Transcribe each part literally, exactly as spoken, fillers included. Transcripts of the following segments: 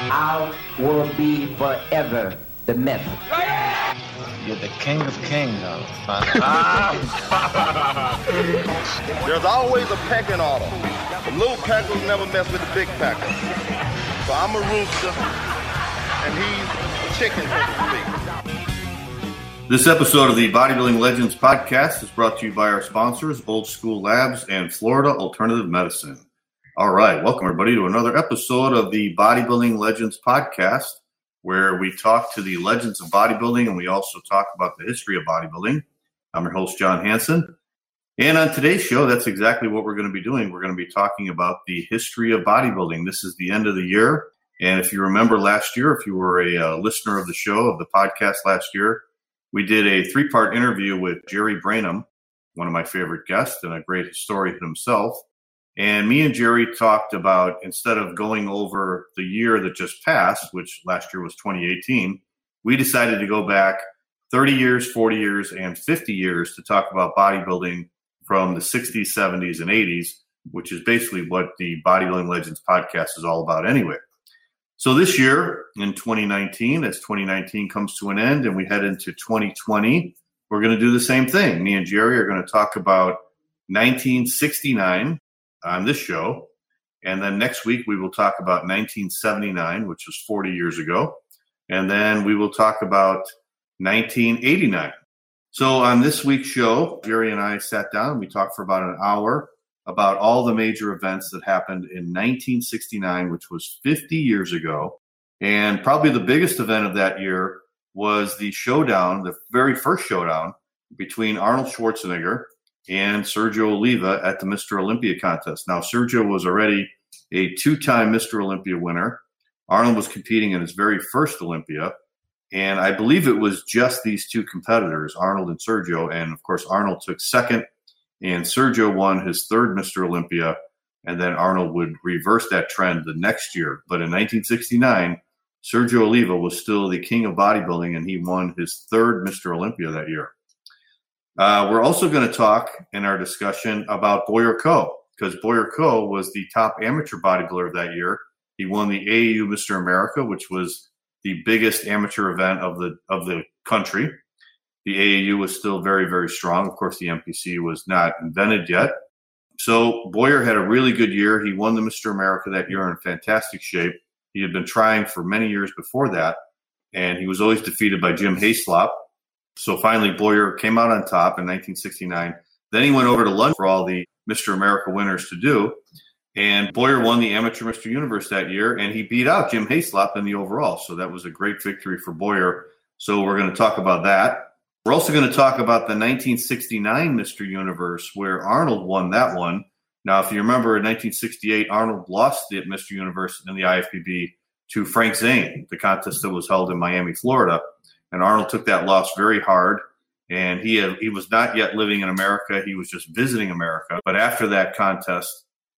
I will be forever the myth. You're the king of kings, huh? There's always a pecking order. The little peckers never mess with the big pecker. So I'm a rooster, and he's a chicken, so to speak. This episode of the Bodybuilding Legends podcast is brought to you by our sponsors, Old School Labs and Florida Alternative Medicine. All right, welcome everybody to another episode of the Bodybuilding Legends podcast, where we talk to the legends of bodybuilding and we also talk about the history of bodybuilding. I'm your host, John Hansen. And on today's show, that's exactly what we're going to be doing. We're going to be talking about the history of bodybuilding. This is the end of the year. And if you remember last year, if you were a uh, listener of the show, of the podcast last year, we did a three-part interview with Jerry Brainham, one of my favorite guests and a great historian himself. And me and Jerry talked about, instead of going over the year that just passed, which last year was twenty eighteen, we decided to go back thirty years, forty years, and fifty years to talk about bodybuilding from the sixties, seventies, and eighties, which is basically what the Bodybuilding Legends podcast is all about anyway. So this year, in twenty nineteen, as twenty nineteen comes to an end and we head into twenty twenty, we're going to do the same thing. Me and Jerry are going to talk about nineteen sixty-nine on this show. And then next week, we will talk about nineteen seventy-nine, which was forty years ago. And then we will talk about nineteen eighty-nine. So on this week's show, Jerry and I sat down and we talked for about an hour about all the major events that happened in nineteen sixty-nine, which was fifty years ago. And probably the biggest event of that year was the showdown, the very first showdown between Arnold Schwarzenegger and Sergio Oliva at the Mister Olympia contest. Now, Sergio was already a two-time Mister Olympia winner. Arnold was competing in his very first Olympia. And I believe it was just these two competitors, Arnold and Sergio. And, of course, Arnold took second, and Sergio won his third Mister Olympia. And then Arnold would reverse that trend the next year. But in nineteen sixty-nine, Sergio Oliva was still the king of bodybuilding, and he won his third Mister Olympia that year. Uh, we're also going to talk in our discussion about Boyer Coe, because Boyer Coe was the top amateur bodybuilder of that year. He won the A A U Mister America, which was the biggest amateur event of the of the country. The A A U was still very, very strong. Of course, the M P C was not invented yet. So Boyer had a really good year. He won the Mister America that year in fantastic shape. He had been trying for many years before that, and he was always defeated by Jim Hayslop. So finally, Boyer came out on top in nineteen sixty-nine. Then he went over to London for all the Mister America winners to do. And Boyer won the Amateur Mister Universe that year, and he beat out Jim Hayslop in the overall. So that was a great victory for Boyer. So we're going to talk about that. We're also going to talk about the nineteen sixty-nine Mister Universe, where Arnold won that one. Now, if you remember, in nineteen sixty-eight, Arnold lost the Mister Universe in the I F B B to Frank Zane, the contest that was held in Miami, Florida. And Arnold took that loss very hard, and he had, he was not yet living in America. He was just visiting America. But after that contest,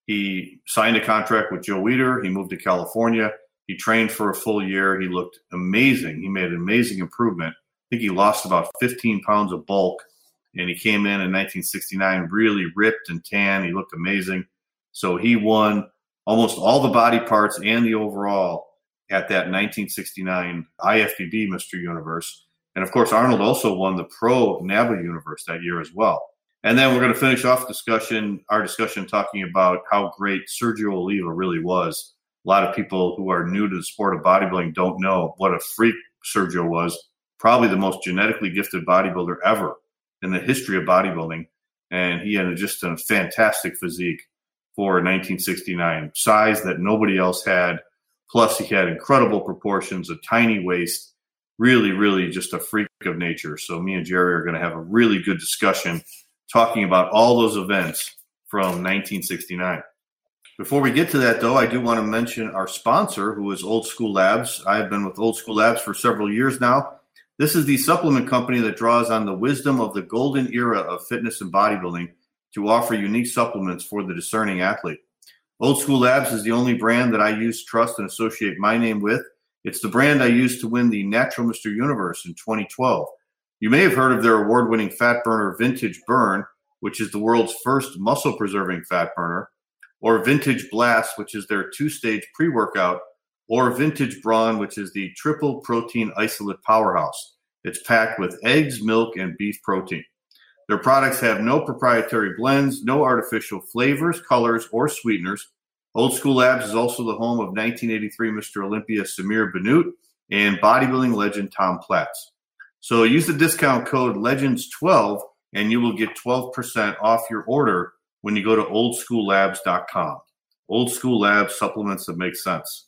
he signed a contract with Joe Weider. He moved to California. He trained for a full year. He looked amazing. He made an amazing improvement. I think he lost about fifteen pounds of bulk, and he came in in nineteen sixty-nine really ripped and tan. He looked amazing. So he won almost all the body parts and the overall at that nineteen sixty-nine I F B B Mister Universe. And, of course, Arnold also won the Pro NABBA Universe that year as well. And then we're going to finish off discussion, our discussion talking about how great Sergio Oliva really was. A lot of people who are new to the sport of bodybuilding don't know what a freak Sergio was. Probably the most genetically gifted bodybuilder ever in the history of bodybuilding. And he had just a fantastic physique for nineteen sixty-nine, size that nobody else had. Plus, he had incredible proportions, a tiny waist, really, really just a freak of nature. So me and Jerry are going to have a really good discussion talking about all those events from nineteen sixty-nine. Before we get to that, though, I do want to mention our sponsor, who is Old School Labs. I've been with Old School Labs for several years now. This is the supplement company that draws on the wisdom of the golden era of fitness and bodybuilding to offer unique supplements for the discerning athlete. Old School Labs is the only brand that I use, trust, and associate my name with. It's the brand I used to win the Natural Mister Universe in twenty twelve. You may have heard of their award-winning fat burner Vintage Burn, which is the world's first muscle-preserving fat burner, or Vintage Blast, which is their two-stage pre-workout or Vintage Brawn, which is the triple protein isolate powerhouse. It's packed with eggs, milk, and beef protein. Their products have no proprietary blends, no artificial flavors, colors, or sweeteners. Old School Labs is also the home of nineteen eighty-three Mister Olympia Samir Bannout and bodybuilding legend Tom Platz. So use the discount code legends twelve and you will get twelve percent off your order when you go to old school labs dot com. Old School Labs, supplements that make sense.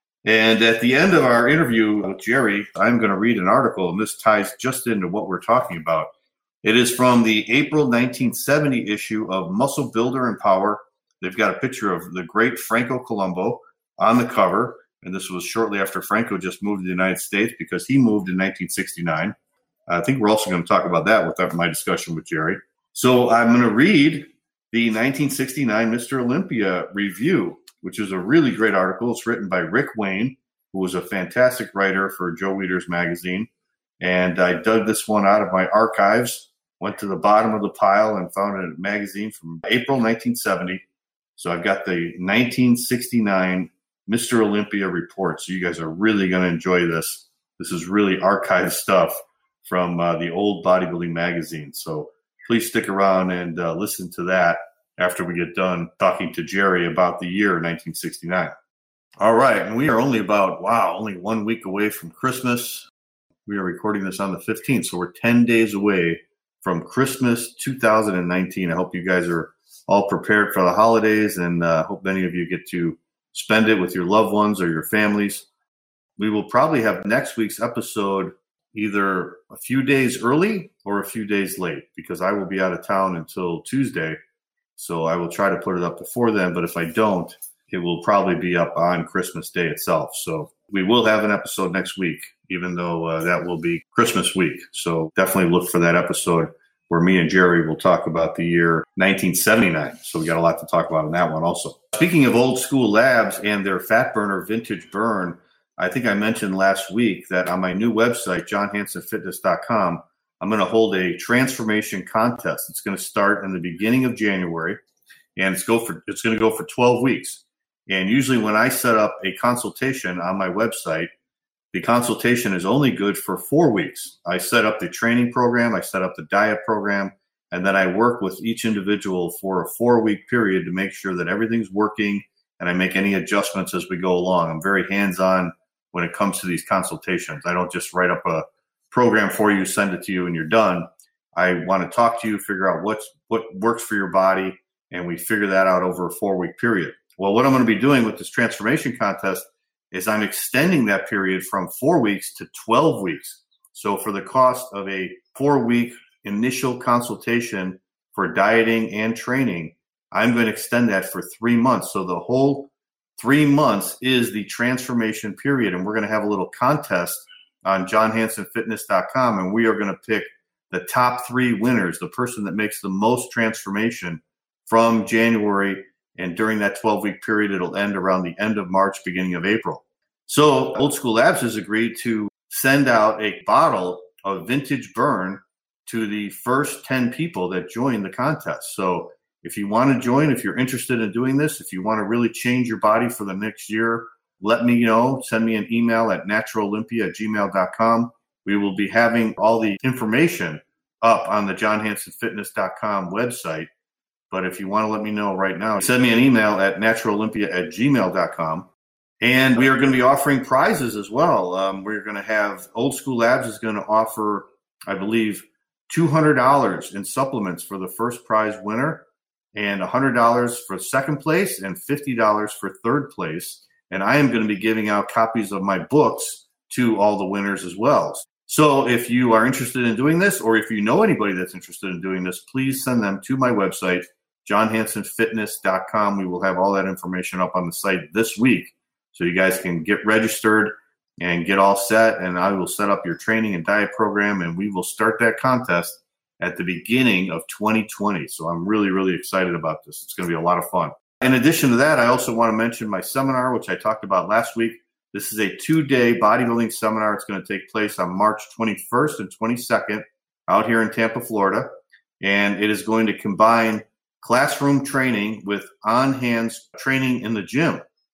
And at the end of our interview with Jerry, I'm going to read an article, and this ties just into what we're talking about. It is from the April nineteen seventy issue of Muscle Builder and Power. They've got a picture of the great Franco Columbu on the cover, and this was shortly after Franco just moved to the United States because he moved in nineteen sixty-nine. I think we're also going to talk about that with my discussion with Jerry. So I'm going to read the nineteen sixty-nine Mister Olympia review, which is a really great article. It's written by Rick Wayne, who was a fantastic writer for Joe Weider's magazine. And I dug this one out of my archives, went to the bottom of the pile and found a magazine from April nineteen seventy. So I've got the nineteen sixty-nine Mister Olympia report. So you guys are really going to enjoy this. This is really archived stuff from uh, the old bodybuilding magazine. So please stick around and uh, listen to that after we get done talking to Jerry about the year nineteen sixty-nine. All right. And we are only about, wow, only one week away from Christmas. We are recording this on the fifteenth. So we're ten days away from Christmas two thousand nineteen. I hope you guys are all prepared for the holidays, and uh, hope many of you get to spend it with your loved ones or your families. We will probably have next week's episode either a few days early or a few days late because I will be out of town until Tuesday. So I will try to put it up before then, but if I don't, it will probably be up on Christmas Day itself. So we will have an episode next week, even though uh, that will be Christmas week. So definitely look for that episode where me and Jerry will talk about the year nineteen seventy-nine. So we got a lot to talk about in that one also. Speaking of Old School Labs and their Fat Burner Vintage Burn, I think I mentioned last week that on my new website, john hansen fitness dot com, I'm going to hold a transformation contest. It's going to start in the beginning of January, and it's go for it's going to go for twelve weeks. And usually when I set up a consultation on my website, the consultation is only good for four weeks. I set up the training program, I set up the diet program, and then I work with each individual for a four-week period to make sure that everything's working, and I make any adjustments as we go along. I'm very hands-on when it comes to these consultations. I don't just write up a program for you, send it to you, and you're done. I want to talk to you, figure out what's what works for your body, and we figure that out over a four-week period. Well, what I'm going to be doing with this transformation contest is I'm extending that period from four weeks to twelve weeks. So for the cost of a four-week initial consultation for dieting and training, I'm going to extend that for three months. So the whole three months is the transformation period, and we're going to have a little contest on john hansen fitness dot com, and we are going to pick the top three winners, the person that makes the most transformation from January. And during that twelve-week period, it'll end around the end of March, beginning of April. So Old School Labs has agreed to send out a bottle of Vintage Burn to the first ten people that join the contest. So if you want to join, if you're interested in doing this, if you want to really change your body for the next year, let me know. Send me an email at natural olympia at gmail dot com. We will be having all the information up on the john hansen fitness dot com website. But if you want to let me know right now, send me an email at natural olympia at gmail dot com. And we are going to be offering prizes as well. Um, we're going to have Old School Labs is going to offer, I believe, two hundred dollars in supplements for the first prize winner, and one hundred dollars for second place, and fifty dollars for third place. And I am going to be giving out copies of my books to all the winners as well. So if you are interested in doing this, or if you know anybody that's interested in doing this, please send them to my website, john hansen fitness dot com. We will have all that information up on the site this week, so you guys can get registered and get all set, and I will set up your training and diet program, and we will start that contest at the beginning of twenty twenty. So I'm really, really excited about this. It's going to be a lot of fun. In addition to that, I also want to mention my seminar, which I talked about last week. This is a two-day bodybuilding seminar. It's going to take place on March twenty-first and twenty-second out here in Tampa, Florida, and it is going to combine classroom training with on-hands training in the gym.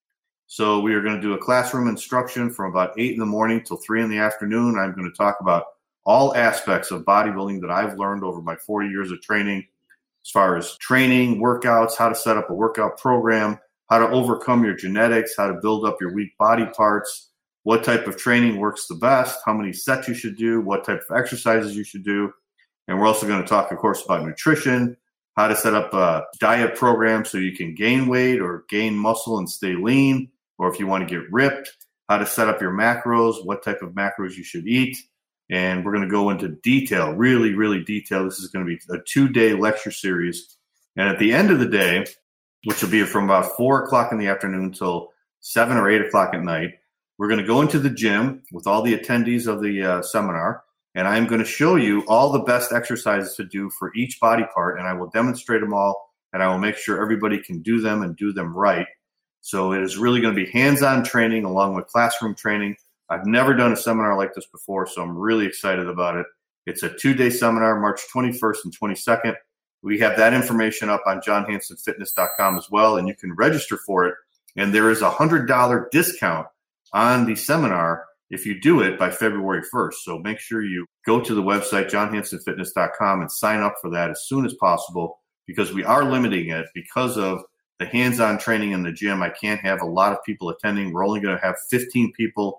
So we are going to do a classroom instruction from about eight in the morning till three in the afternoon. I'm going to talk about all aspects of bodybuilding that I've learned over my forty years of training, as far as training, workouts, how to set up a workout program, how to overcome your genetics, how to build up your weak body parts, what type of training works the best, how many sets you should do, what type of exercises you should do. And we're also going to talk, of course, about nutrition, how to set up a diet program so you can gain weight or gain muscle and stay lean, or if you want to get ripped, how to set up your macros, what type of macros you should eat. And we're going to go into detail, really, really detail. This is going to be a two-day lecture series. And at the end of the day, which will be from about four o'clock in the afternoon till seven or eight o'clock at night, we're going to go into the gym with all the attendees of the uh, seminar, and I'm going to show you all the best exercises to do for each body part, and I will demonstrate them all, and I will make sure everybody can do them and do them right. So it is really going to be hands-on training along with classroom training. I've never done a seminar like this before, so I'm really excited about it. It's a two-day seminar, March twenty-first and twenty-second. We have that information up on john hanson fitness dot com as well, and you can register for it. And there is a one hundred dollars discount on the seminar if you do it by February first. So make sure you go to the website, john hanson fitness dot com, and sign up for that as soon as possible, because we are limiting it because of the hands-on training in the gym. I can't have a lot of people attending. We're only going to have fifteen people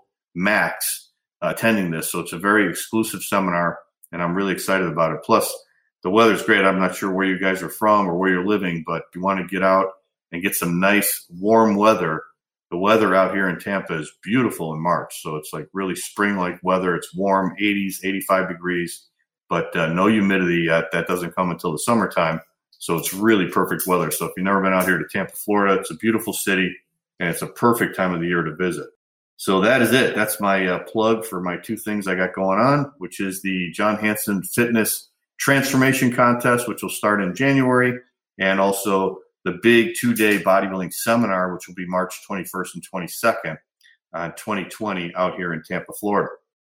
max uh, attending this. So it's a very exclusive seminar, and I'm really excited about it. Plus, the weather's great. I'm not sure where you guys are from or where you're living, but if you want to get out and get some nice warm weather, the weather out here in Tampa is beautiful in March. So it's like really spring-like weather. It's warm, eighties, eighty-five degrees, but uh, no humidity yet. That doesn't come until the summertime. So it's really perfect weather. So if you've never been out here to Tampa, Florida, it's a beautiful city, and it's a perfect time of the year to visit. So that is it. That's my uh, plug for my two things I got going on, which is the John Hanson Fitness Transformation Contest, which will start in January, and also the big two-day bodybuilding seminar, which will be March twenty-first and twenty-second, uh, twenty twenty, out here in Tampa, Florida.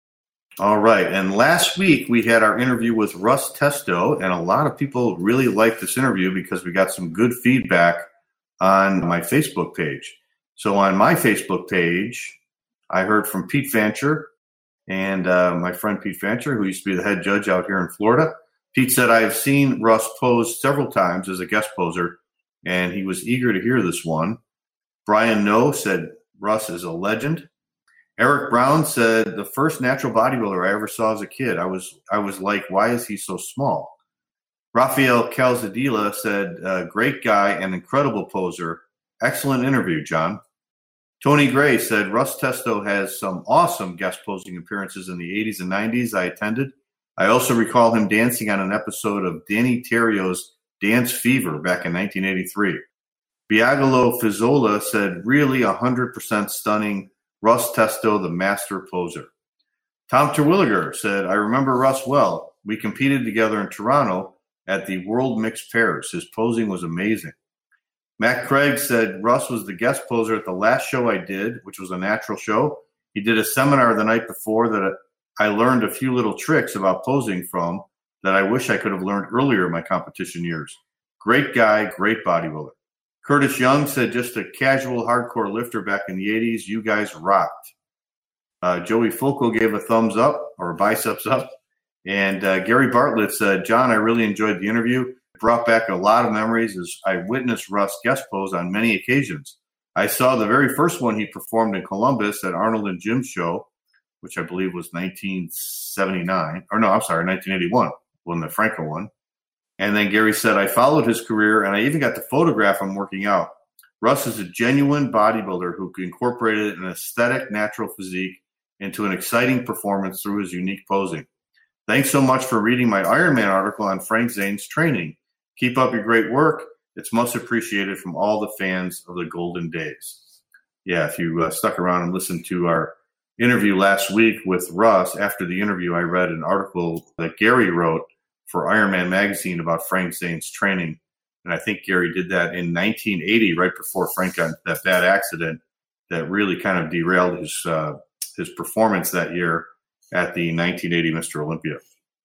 All right, and last week we had our interview with Russ Testo, and a lot of people really liked this interview because we got some good feedback on my Facebook page. So on my Facebook page, I heard from Pete Fancher and uh, my friend Pete Fancher, who used to be the head judge out here in Florida. Pete said, I have seen Russ pose several times as a guest poser, and he was eager to hear this one. Brian No said, Russ is a legend. Eric Brown said, the first natural bodybuilder I ever saw as a kid. I was I was like, why is he so small? Rafael Calzadilla said, uh, great guy and incredible poser. Excellent interview, John. Tony Gray said, Russ Testo has some awesome guest posing appearances in the eighties and nineties I attended. I also recall him dancing on an episode of Danny Terrio's Dance Fever back in nineteen eighty-three. Biagalo Fizzola said, really one hundred percent stunning. Russ Testo, the master poser. Tom Terwilliger said, I remember Russ well. We competed together in Toronto at the World Mixed Pairs. His posing was amazing. Matt Craig said, Russ was the guest poser at the last show I did, which was a natural show. He did a seminar the night before that I learned a few little tricks about posing from that I wish I could have learned earlier in my competition years. Great guy, great bodybuilder. Curtis Young said, just a casual hardcore lifter back in the eighties. You guys rocked. Uh, Joey Fulco gave a thumbs up or a biceps up. And uh, Gary Bartlett said, John, I really enjoyed the interview. It brought back a lot of memories as I witnessed Russ guest pose on many occasions. I saw the very first one he performed in Columbus at Arnold and Jim's show, which I believe was nineteen seventy-nine. Or no, I'm sorry, nineteen eighty-one, when the Franco one. And then Gary said, I followed his career, and I even got to photograph him working out. Russ is a genuine bodybuilder who incorporated an aesthetic, natural physique into an exciting performance through his unique posing. Thanks so much for reading my Ironman article on Frank Zane's training. Keep up your great work. It's much appreciated from all the fans of the Golden Days. Yeah, if you uh, stuck around and listened to our interview last week with Russ, after the interview, I read an article that Gary wrote for Ironman Magazine about Frank Zane's training. And I think Gary did that in nineteen eighty, right before Frank got that bad accident that really kind of derailed his uh, his performance that year at the nineteen eighty Mister Olympia.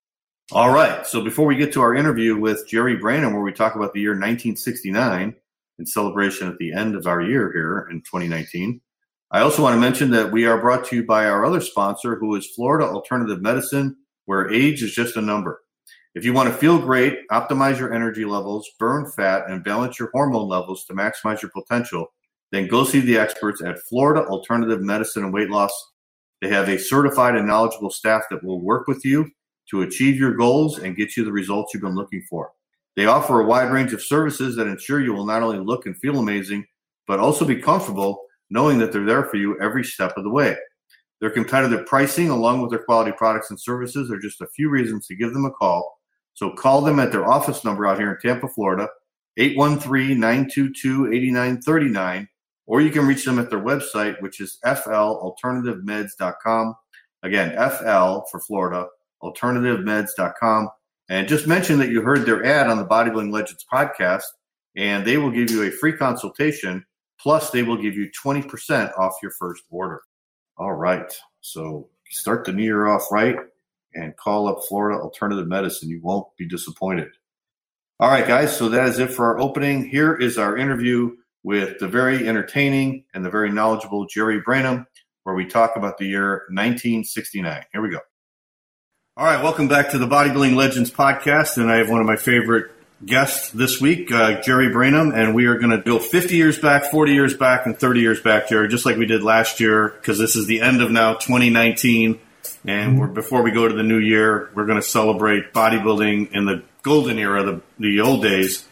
All right, so before we get to our interview with Jerry Brannon, where we talk about the year nineteen sixty-nine, in celebration at the end of our year here in twenty nineteen. I also want to mention that we are brought to you by our other sponsor, who is Florida Alternative Medicine, where age is just a number. If you want to feel great, optimize your energy levels, burn fat, and balance your hormone levels to maximize your potential, then go see the experts at Florida Alternative Medicine and Weight Loss. They have a certified and knowledgeable staff that will work with you to achieve your goals and get you the results you've been looking for. They offer a wide range of services that ensure you will not only look and feel amazing, but also be comfortable knowing that they're there for you every step of the way. Their competitive pricing, along with their quality products and services, are just a few reasons to give them a call. So call them at their office number out here in Tampa, Florida, eight one three, nine two two, eight nine three nine, or you can reach them at their website, which is f l alternative meds dot com. Again, F L for Florida, alternative meds dot com. And just mention that you heard their ad on the Bodybuilding Legends podcast, and they will give you a free consultation. Plus, they will give you twenty percent off your first order. All right. So start the new year off right and call up Florida Alternative Medicine. You won't be disappointed. All right, guys. So that is it for our opening. Here is our interview with the very entertaining and the very knowledgeable Jerry Branham, where we talk about the year nineteen sixty-nine. Here we go. All right. Welcome back to the Bodybuilding Legends podcast. And I have one of my favorite guest this week, uh, Jerry Branham, and we are going to go fifty years back, forty years back, and thirty years back, Jerry, just like we did last year, because this is the end of now twenty nineteen, and we're, before we go to the new year, we're going to celebrate bodybuilding in the golden era, the, the old days.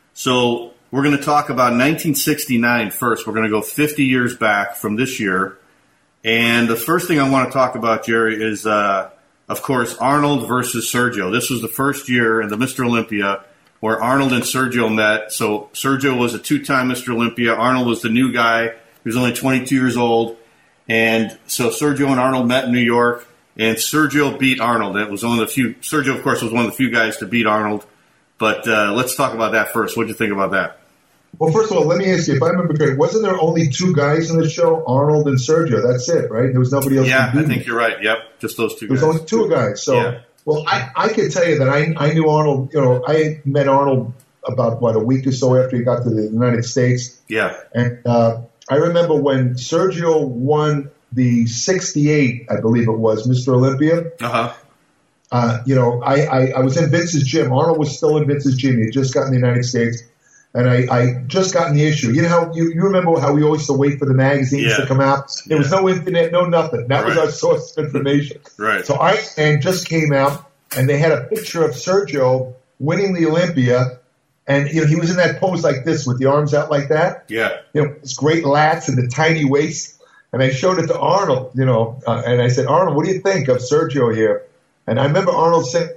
So we're going to talk about nineteen sixty-nine first. We're going to go fifty years back from this year, and the first thing I want to talk about, Jerry, is, uh, of course, Arnold versus Sergio. This was the first year in the Mister Olympia where Arnold and Sergio met. So Sergio was a two-time Mister Olympia. Arnold was the new guy. He was only twenty-two years old. And so Sergio and Arnold met in New York, and Sergio beat Arnold. It was one of the few. Sergio, of course, was one of the few guys to beat Arnold. But uh, let's talk about that first. What did you think about that? Well, first of all, let me ask you, if I remember correctly, wasn't there only two guys in the show, Arnold and Sergio? That's it, right? There was nobody else. Yeah, I think you're right. Yep, just those two guys. There was only two guys. So. Yeah. Well, I, I can tell you that I, I knew Arnold, you know, I met Arnold about, what, a week or so after he got to the United States. Yeah. And uh, I remember when Sergio won the sixty-eight, I believe it was, Mister Olympia. Uh-huh. Uh, you know, I, I, I was in Vince's gym. Arnold was still in Vince's gym. He had just gotten the United States. And I, I just gotten the issue. You know how you, you remember how we always used to wait for the magazines yeah. to come out? There yeah. was no internet, no nothing. That right. was our source of information. Right. So Iron Man just came out, and they had a picture of Sergio winning the Olympia, and you know he was in that pose like this with the arms out like that. Yeah. You know, his great lats and the tiny waist. And I showed it to Arnold, you know, uh, and I said, Arnold, what do you think of Sergio here? And I remember Arnold saying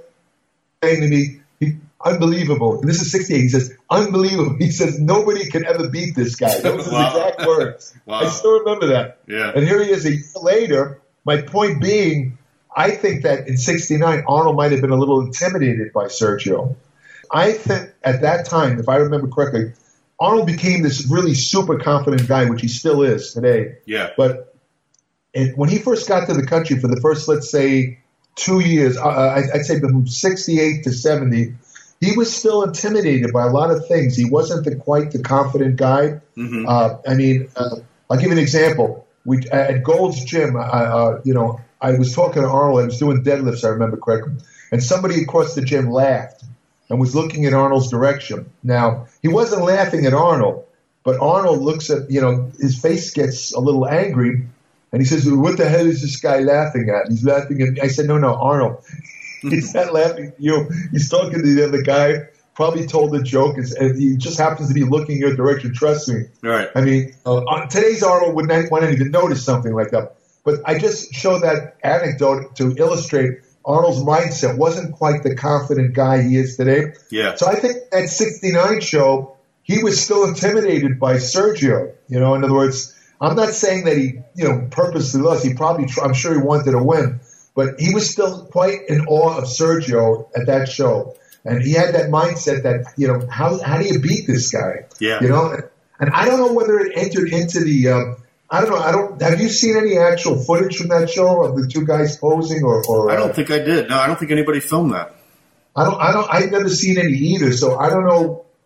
to me, he, unbelievable. And this is sixty-eight. He says, unbelievable. He says, nobody can ever beat this guy. Those are wow. his exact words. Wow. I still remember that. Yeah. And here he is a year later. My point being, I think that in sixty-nine, Arnold might have been a little intimidated by Sergio. I think at that time, if I remember correctly, Arnold became this really super confident guy, which he still is today. Yeah. But it, when he first got to the country for the first, let's say, two years, uh, I'd say from sixty-eight to seventy, he was still intimidated by a lot of things. He wasn't the, quite the confident guy. Mm-hmm. Uh, I mean, uh, I'll give you an example. We at Gold's Gym, uh, uh, you know, I was talking to Arnold. I was doing deadlifts, I remember correctly, and somebody across the gym laughed and was looking in Arnold's direction. Now, he wasn't laughing at Arnold, but Arnold looks at, you know, his face gets a little angry, and he says, what the hell is this guy laughing at? He's laughing at me. I said, no, no, Arnold. He's not laughing at you. He's talking to the other guy, probably told a joke, and he just happens to be looking your direction. Trust me. Right. I mean, uh, today's Arnold would not want to even notice something like that. But I just show that anecdote to illustrate Arnold's mindset wasn't quite the confident guy he is today. Yeah. So I think that sixty-nine show, he was still intimidated by Sergio. You know, in other words, I'm not saying that he, you know, purposely lost. He probably, I'm sure he wanted to win, but he was still quite in awe of Sergio at that show. And he had that mindset that, you know, how how do you beat this guy? Yeah. You know, and I don't know whether it entered into the, uh, I don't know, I don't, have you seen any actual footage from that show of the two guys posing or? or I don't uh, think I did. No, I don't think anybody filmed that. I don't, I don't, I've never seen any either. So I don't know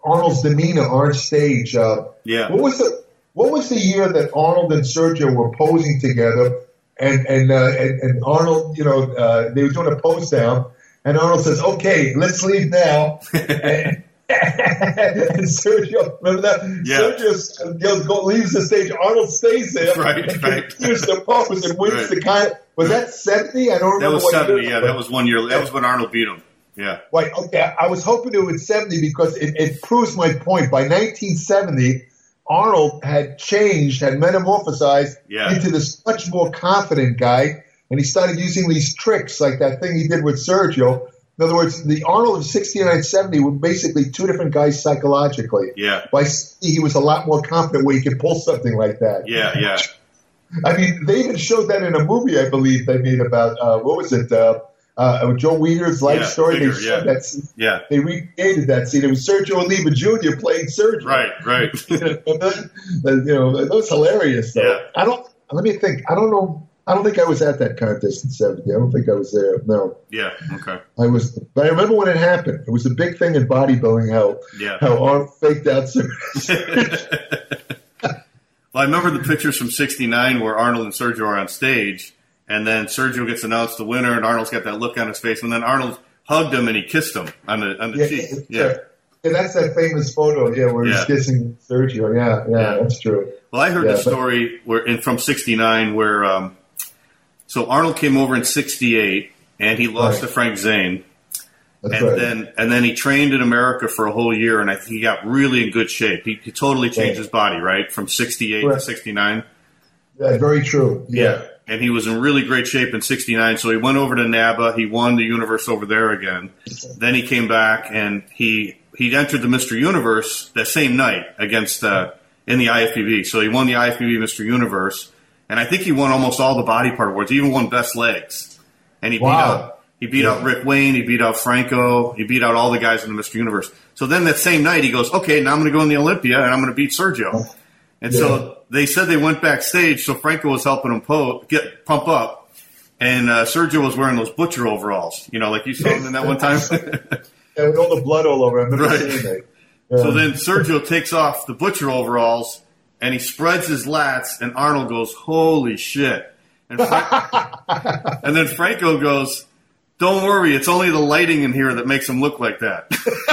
Arnold's demeanor on stage. Uh, Yeah. What was the What was the year that Arnold and Sergio were posing together, and and uh, and, and Arnold, you know, uh, they were doing a pose down, and Arnold says, "Okay, let's leave now." and, and Sergio, remember that? Yeah. Sergio goes, go, leaves the stage. Arnold stays there. Right, and right. continues the pose and wins Right. the kind. Was that seventy? I don't remember. That was what seventy. year. Yeah, that was one year. That was when Arnold beat him. Yeah. Right. Okay. I was hoping it was seventy because it, it proves my point. By nineteen seventy, Arnold had changed, had metamorphosized Yeah. into this much more confident guy, and he started using these tricks like that thing he did with Sergio. In other words, the Arnold of sixty-nine seventy were basically two different guys psychologically. Yeah. By sixty, he was a lot more confident where he could pull something like that. Yeah. Yeah. I mean, they even showed that in a movie, I believe, they made about, uh, what was it, uh, uh, Joe Weider's life Yeah, story. Figure, they showed yeah. that scene. Yeah. They recreated that scene. It was Sergio Oliva Junior playing Sergio. Right. Right. you know, that was hilarious, though. Yeah. I don't, let me think. I don't know. I don't think I was at that contest in seventy. I don't think I was there. No. Yeah. Okay. I was, but I remember when it happened. It was a big thing in bodybuilding, how, Yeah. how Arnold faked out Sergio. Well, I remember the pictures from sixty-nine where Arnold and Sergio are on stage, and then Sergio gets announced the winner, and Arnold's got that look on his face, and then Arnold hugged him and he kissed him on the on the Yeah, cheek. yeah. Yeah. Yeah, that's that famous photo, yeah, where Yeah. he's kissing Sergio. Yeah, yeah, Yeah. that's true. Well, I heard Yeah, the but- story where in from sixty-nine where um, so Arnold came over in sixty-eight and he lost Right. to Frank Zane. That's And right. then and then he trained in America for a whole year, and I think he got really in good shape. He, he totally changed Right. his body, right, from sixty-eight to Right. sixty-nine. Yeah, very true. Yeah. And he was in really great shape in sixty-nine, so he went over to NABA. He won the universe over there again. Then he came back, and he he entered the Mister Universe that same night against uh, in the I F B B. So he won the I F B B Mister Universe, and I think he won almost all the body part awards. He even won Best Legs. And he beat Wow. out he beat out Rick Wayne, he beat out Franco, he beat out all the guys in the Mister Universe. So then that same night he goes, okay, now I'm going to go in the Olympia and I'm going to beat Sergio. And Yeah. so they said they went backstage, so Franco was helping him po- get pump up, and uh, Sergio was wearing those butcher overalls, you know, like you saw him in that one time. Yeah, with all the blood all over. I remember Right. seeing that. Yeah. So then Sergio takes off the butcher overalls, and he spreads his lats, and Arnold goes, holy shit. And, Fra- and then Franco goes, don't worry, it's only the lighting in here that makes him look like that.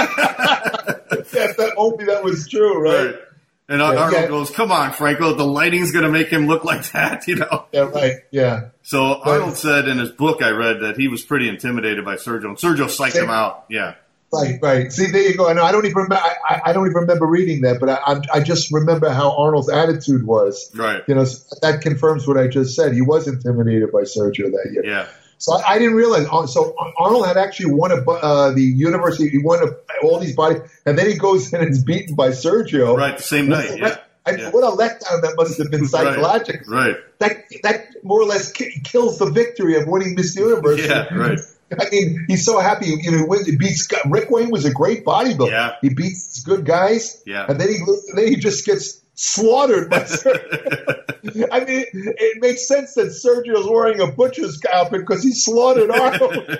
yeah, that, hopefully that was true, right? Right. And Arnold yeah. goes, come on, Franco, the lighting's going to make him look like that, you know? Yeah, right. Yeah. So Arnold said in his book I read that he was pretty intimidated by Sergio, and Sergio psyched Same. him out. Yeah. Right, right. See, there you go. I know I don't even remember. I, I don't even remember reading that, but I, I, I just remember how Arnold's attitude was. Right. You know, that confirms what I just said. He was intimidated by Sergio that year. Yeah. So I, I didn't realize. So Arnold had actually won a, uh, the university. He won a, all these bodies, and then he goes in and is beaten by Sergio. Right. The same What night. a Yeah. let- I, Yeah. What a letdown that must have been psychologically. Right. That that more or less ki- kills the victory of winning Miss Universe. Yeah. Right. I mean, he's so happy. You know, when he beats Rick Wayne was a great bodybuilder. Yeah. He beats good guys. Yeah. And then he then he just gets slaughtered by Sergio. I mean, it makes sense that Sergio's wearing a butcher's outfit because he slaughtered Arnold.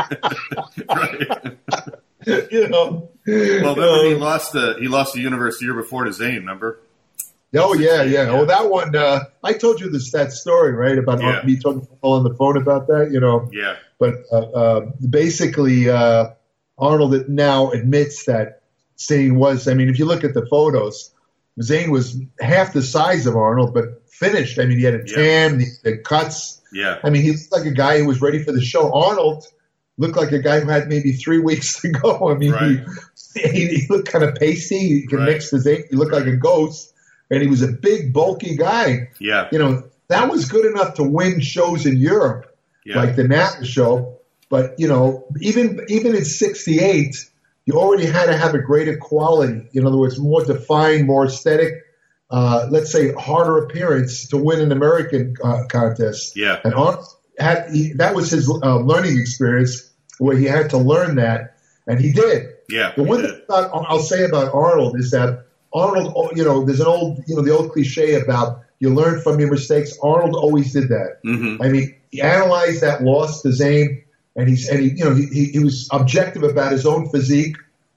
Right. You know. Well, remember he Um, lost the he lost the universe the year before to Zane. Remember? Oh yeah, yeah. Yeah. Oh, that one. Uh, I told you this that story, right? About Yeah. me talking on the phone about that. You know. Yeah. But uh, uh, basically, uh, Arnold now admits that Zane was. I mean, if you look at the photos, Zane was half the size of Arnold, but finished. I mean, he had a Yeah. tan, the, the cuts. Yeah. I mean, he looked like a guy who was ready for the show. Arnold looked like a guy who had maybe three weeks to go. I mean, Right. he, he, he looked kind of pasty. He could Right. mix the Zane. He looked like a ghost, and he was a big, bulky guy. Yeah. You know, that was good enough to win shows in Europe. Yeah. Like the NABA show, but you know, even even in sixty-eight, you already had to have a greater quality. In other words, more defined, more aesthetic. Uh, let's say harder appearance to win an American uh, contest. Yeah. And Arnold had he, that was his uh, learning experience where he had to learn that, and he did. Yeah. The one he thing did. about, I'll say about Arnold is that Arnold, you know, there's an old, you know, the old cliche about you learn from your mistakes. Arnold always did that. Mhm. I mean, he analyzed that loss to Zane, and he's and he, you know, he, he he was objective about his own physique,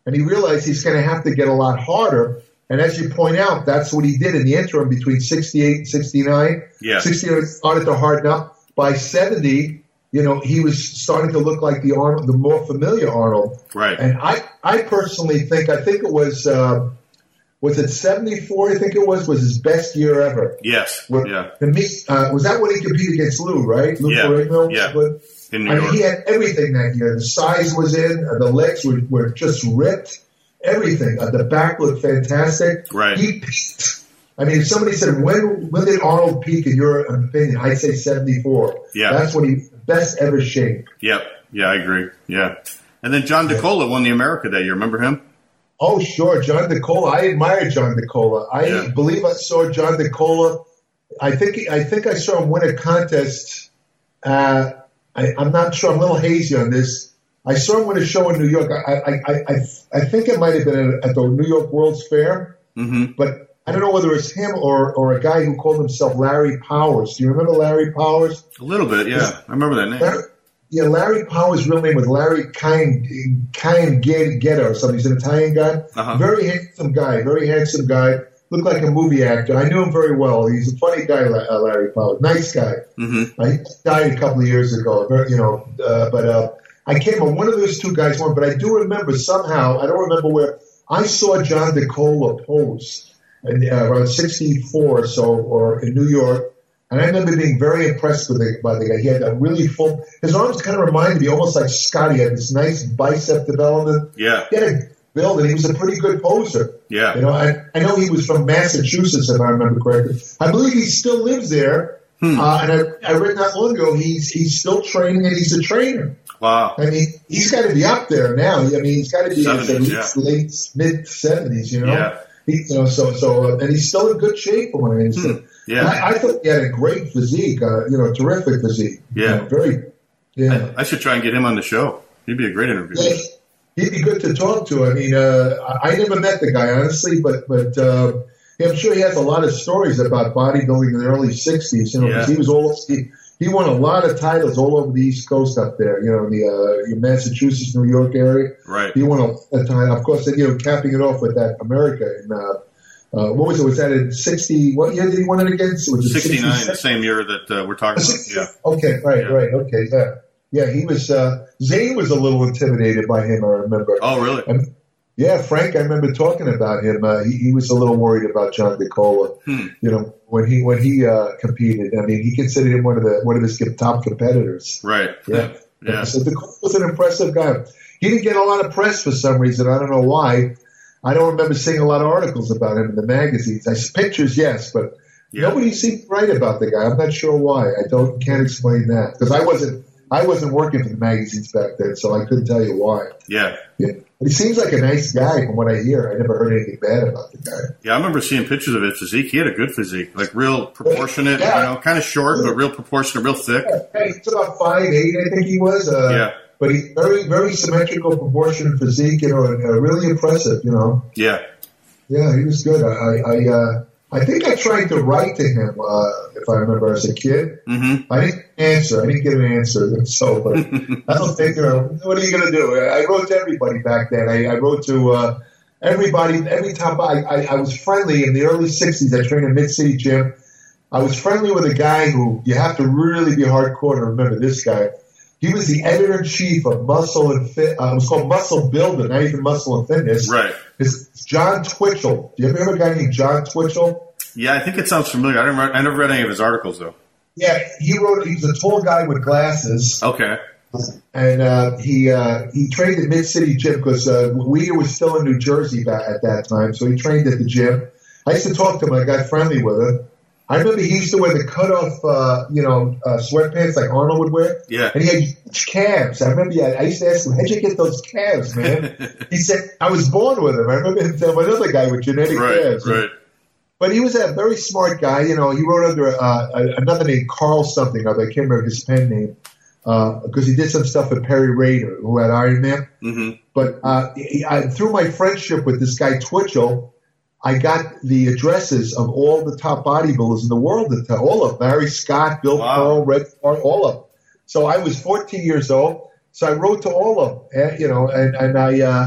and he realized he's going to have to get a lot harder. And as you point out, that's what he did in the interim between sixty-eight and sixty-nine. Yeah. sixty-nine started to harden up. By seventy, you know, he was starting to look like the Arnold, the more familiar Arnold. Right. And I, I personally think, I think it was, uh, was it seventy-four? I think it was, was his best year ever. Yes. Where, yeah. To me, uh, was that when he competed against Lou, right? Lou Yeah. Ferrigno? Yeah. But, In New I York. mean, he had everything that year. The size was in, uh, the legs were, were just ripped, everything. Uh, the back looked fantastic. Right. He peaked. I mean, if somebody said, when when did Arnold peak in your opinion? I'd say seventy-four. Yeah. That's when he best ever shape. Yep. Yeah, I agree. Yeah. And then John DeCola won the America that year. Remember him? Oh, sure. John DeCola. I admire John DeCola. I Yeah. believe I saw John DeCola. I think I think I saw him win a contest. Uh, I, I'm not sure. I'm a little hazy on this. I saw him win a show in New York. I I I, I, I think it might have been at the New York World's Fair, Mm-hmm. but I don't know whether it's him or, or a guy who called himself Larry Powers. Do you remember Larry Powers? A little bit, yeah. I remember that name. Larry, yeah, Larry Powers' real name was Larry Cain Cain Guetta or something. He's an Italian guy. Uh-huh. Very handsome guy. Very handsome guy. Looked like a movie actor. I knew him very well. He's a funny guy, uh, Larry Powers. Nice guy. Mm-hmm. Uh, he died a couple of years ago. Very, you know, uh, but uh, I came on one of those two guys won. But I do remember somehow. I don't remember where I saw John DeCola pose. And, uh, around sixty-four or so, or in New York. And I remember being very impressed with the, by the guy. He had a really full, his arms kind of reminded me almost like Scotty. He had this nice bicep development. Yeah. He had a build, and he was a pretty good poser. Yeah. You know, I, I know he was from Massachusetts, if I remember correctly. I believe he still lives there. Hmm. Uh, and I, I read not long ago, he's, he's still training, and he's a trainer. Wow. I mean, he's got to be up there now. I mean, he's got to be in his at least yeah. late, mid seventies, you know? Yeah. He, you know, so so, uh, and he's still in good shape from what I understand. Hmm. Yeah. I, I thought he had a great physique, uh, you know, terrific physique. Yeah. You know, very, yeah. I, I should try and get him on the show. He'd be a great interview. yeah. He'd be good to talk to. I mean, uh, I, I never met the guy, honestly, but but uh, yeah, I'm sure he has a lot of stories about bodybuilding in the early sixties. You know, because Yeah. he was all he, he won a lot of titles all over the East Coast up there. You know, in the uh, Massachusetts, New York area. Right. He won a, a time. Of course, you know, capping it off with that America in. Uh, Uh, what was it? Was that in sixty? What year did he win it against? Was it sixty-nine, sixty-six? the same year that uh, we're talking about. Yeah. Okay, right, Yeah. right, okay, yeah. Yeah, he was, uh, Zane was a little intimidated by him, I remember. Oh, really? And, yeah, Frank, I remember talking about him. Uh, he, he was a little worried about John DeCola, Hmm. you know, when he when he uh, competed. I mean, he considered him one of the one of his top competitors. Right. Yeah. Yeah. So DeCola was an impressive guy. He didn't get a lot of press for some reason. I don't know why. I don't remember seeing a lot of articles about him in the magazines. I pictures, yes, but Yeah. nobody seemed to write about the guy. I'm not sure why. I don't can't explain that because I wasn't I wasn't working for the magazines back then, so I couldn't tell you why. Yeah. Yeah. But he seems like a nice guy from what I hear. I never heard anything bad about the guy. Yeah, I remember seeing pictures of his physique. He had a good physique, like real proportionate, Yeah. you know, kind of short, but real proportionate, real thick. Yeah, he's about five eight, I think he was. Uh, Yeah. But he very very symmetrical, proportionate physique. You know, and uh, really impressive. You know. Yeah. Yeah, he was good. I I I, uh, I think I tried to write to him uh, if I remember as a kid. Mm-hmm. I didn't answer. I didn't get an answer. So, but I don't think, you know, what are you going to do? I wrote to everybody back then. I, I wrote to uh, everybody. Every time I, I, I was friendly in the early sixties, I trained in Mid-City Gym. I was friendly with a guy who you have to really be hardcore to remember this guy. He was the editor-in-chief of Muscle and Fit. Uh, it was called Muscle Builder, not even Muscle and Fitness. Right. It's John Twitchell. Do you ever hear of a guy named John Twitchell? Yeah, I think it sounds familiar. I didn't. Read, I never read any of his articles though. Yeah, he wrote. He was a tall guy with glasses. Okay. And uh, he uh, he trained at Mid-City Gym because uh, Weir was still in New Jersey back at that time, so he trained at the gym. I used to talk to him. I got friendly with him. I remember he used to wear the cut-off, uh, you know, uh, sweatpants like Arnold would wear. Yeah. And he had huge calves. I remember. He had, I used to ask him, "How'd you get those calves, man?" He said, "I was born with them." I remember him telling another guy with genetic Right. calves. Right. But he was a very smart guy. You know, he wrote under uh, another name, Carl something. I can't remember his pen name. Because uh, he did some stuff with Perry Rader, who had Iron Man. Mm-hmm. But uh, he, I, through my friendship with this guy Twitchell, I got the addresses of all the top bodybuilders in the world. All of them. Barry Scott, Bill Wow. Pearl, Red Hart, all of them. So I was fourteen years old. So I wrote to all of them, and, you know, and, and I uh,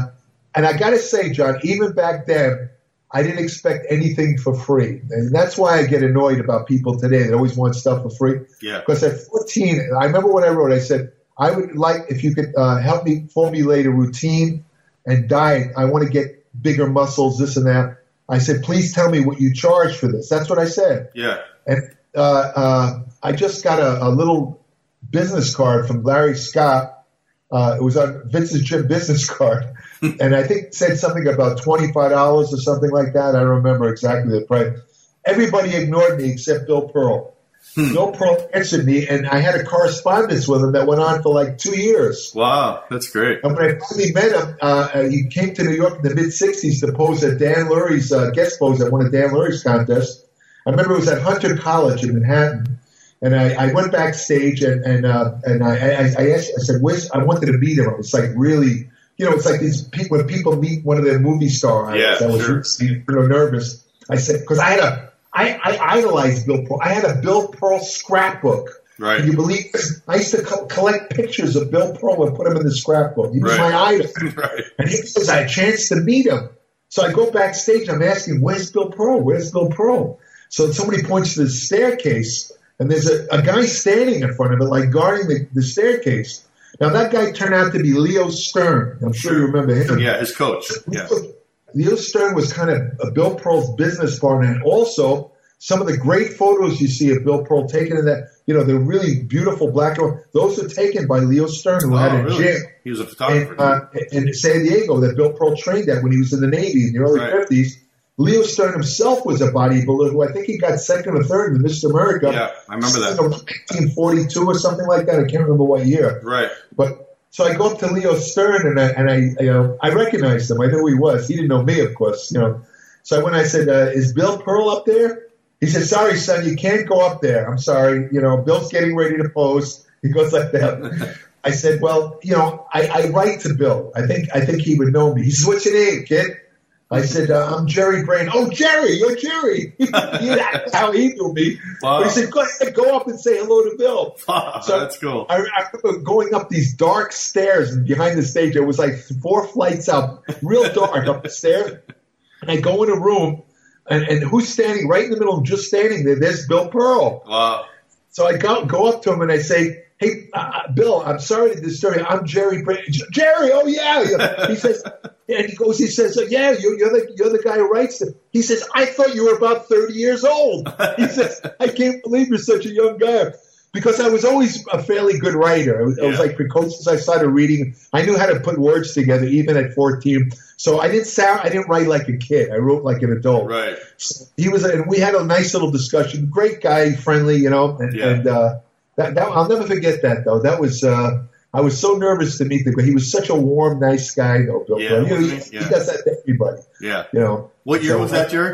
and I got to say, John, even back then, I didn't expect anything for free. And that's why I get annoyed about people today that always want stuff for free. Yeah. Because at fourteen, I remember what I wrote. I said, I would like if you could uh, help me formulate a routine and diet. I want to get bigger muscles, this and that. I said, please tell me what you charge for this. That's what I said. Yeah. And uh, uh, I just got a, a little business card from Larry Scott. Uh, it was on Vince's gym business card. And I think it said something about twenty-five dollars or something like that. I don't remember exactly the price. Everybody ignored me except Bill Pearl. Hmm. Bill Pearl answered me, and I had a correspondence with him that went on for like two years. Wow, that's great. And when I finally met him, uh, he came to New York in the mid-sixties to pose at Dan Lurie's, uh, guest pose at one of Dan Lurie's contests. I remember it was at Hunter College in Manhattan. And I, I went backstage, and and uh, and I, I, I asked, I said, "Where's?" I wanted to meet him. It was like really, you know, it's like these people when people meet one of their movie stars. Yeah, I was sure. really, you know, nervous. I said, because I had a, I, I idolized Bill Pearl. I had a Bill Pearl scrapbook. Right. Can you believe this? I used to co- collect pictures of Bill Pearl and put them in the scrapbook. He was right. my idol. Right. And he says I had a chance to meet him. So I go backstage. I'm asking, "Where's Bill Pearl? Where's Bill Pearl?" So somebody points to the staircase. And there's a, a guy standing in front of it, like guarding the, the staircase. Now, that guy turned out to be Leo Stern. I'm sure you remember him. Yeah, his coach. Yeah. Leo Stern was kind of a Bill Pearl's business partner. And also, some of the great photos you see of Bill Pearl taken in that, you know, the really beautiful black and white, those are taken by Leo Stern, who oh, had a really? gym. He was a photographer. In, uh, in San Diego that Bill Pearl trained at when he was in the Navy in the early right. fifties. Leo Stern himself was a bodybuilder who I think he got second or third in the Mister America. Yeah, I remember that. nineteen forty-two or something like that. I can't remember what year. Right. But so I go up to Leo Stern and I and I you know I recognized him. I knew who he was. He didn't know me, of course. You know. So I went. I said, uh, "Is Bill Pearl up there?" He said, "Sorry, son, you can't go up there. I'm sorry. You know, Bill's getting ready to pose." He goes like that. I said, "Well, you know, I, I write to Bill. I think I think he would know me." He says, "What's your name, kid?" I said, uh, "I'm Jerry Brain." "Oh, Jerry, you're Jerry." That's how he knew me. Wow. He said, go ahead, go up and say hello to Bill. Wow, so that's cool. I, I remember going up these dark stairs and behind the stage. It was like four flights up, real dark up the stairs. And I go in a room, and, and who's standing right in the middle, just standing there? There's Bill Pearl. Wow. So I go, go up to him and I say, "Hey, uh, Bill, I'm sorry to disturb you. I'm Jerry Brain." "Jerry, oh yeah." He says, and he goes, he says, "Yeah, you're, you're the you're the guy who writes it." He says, "I thought you were about thirty years old." He says, "I can't believe you're such a young guy." Because I was always a fairly good writer. I was, yeah. I was like precocious. I started reading. I knew how to put words together, even at fourteen. So I didn't sound. I didn't write like a kid. I wrote like an adult. Right. So he was, and we had a nice little discussion. Great guy, friendly, you know. And, yeah. and uh, that, that I'll never forget that though. That was. Uh, I was so nervous to meet the guy. He was such a warm, nice guy, though. Bill Yeah, you know, he, he? Yeah. he does that to everybody. Yeah. You know. What year so, was that, Jerry?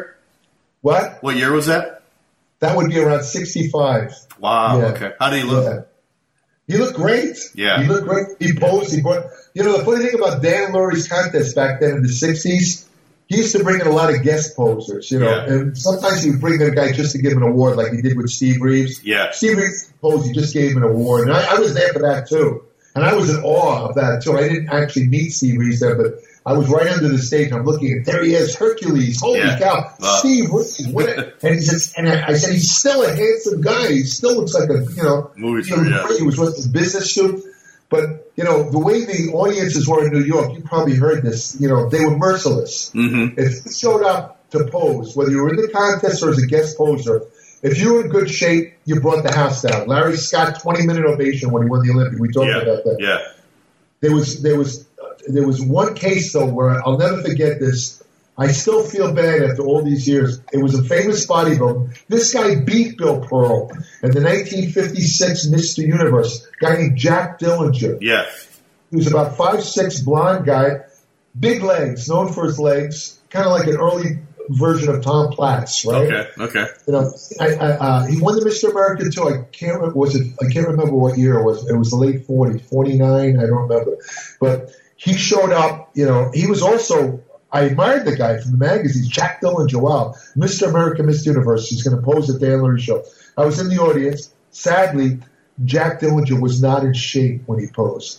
What? What year was that? That would be around sixty-five. Wow. Yeah. Okay. How did he look? Yeah. He looked great. Yeah. He looked great. He posed. He brought. You know, the funny thing about Dan Lurie's contest back then in the sixties, he used to bring in a lot of guest posers. You know, Yeah. and sometimes he would bring in a guy just to give him an award, like he did with Steve Reeves. Yeah. Steve Reeves posed. He just gave him an award, and I, I was there for that too. And I was in awe of that too. I didn't actually meet Steve Reeves there, but I was right under the stage. I'm looking, and there he is, Hercules. Holy Yeah. cow, Wow. Steve Reeves! What? And he says, and I, I said, he's still a handsome guy. He still looks like a you know, Movie you star, know, yeah. he was with his business suit. But you know, the way the audiences were in New York, you probably heard this. You know, they were merciless. Mm-hmm. If you showed up to pose, whether you were in the contest or as a guest poser, if you were in good shape, you brought the house down. Larry Scott, twenty minute ovation when he won the Olympic. We talked Yeah. about that. Yeah. There was there was uh, there was one case though where I'll never forget this. I still feel bad after all these years. It was a famous bodybuilder. This guy beat Bill Pearl in the nineteen fifty-six Mister Universe. A guy named Jack Dillinger. Yeah. He was about five six, blonde guy, big legs, known for his legs, kind of like an early version of Tom Platz, right? Okay. Okay. You know, I, I, uh, he won the Mister America too. I can't remember, was it? I can't remember what year it was. It was the late forties, forty-nine. I don't remember. But he showed up. You know, he was also. I admired the guy from the magazines, Jack Dillinger. Wow, Mister America, Mister Universe. He's going to pose at Dan Lurie show. I was in the audience. Sadly, Jack Dillinger was not in shape when he posed.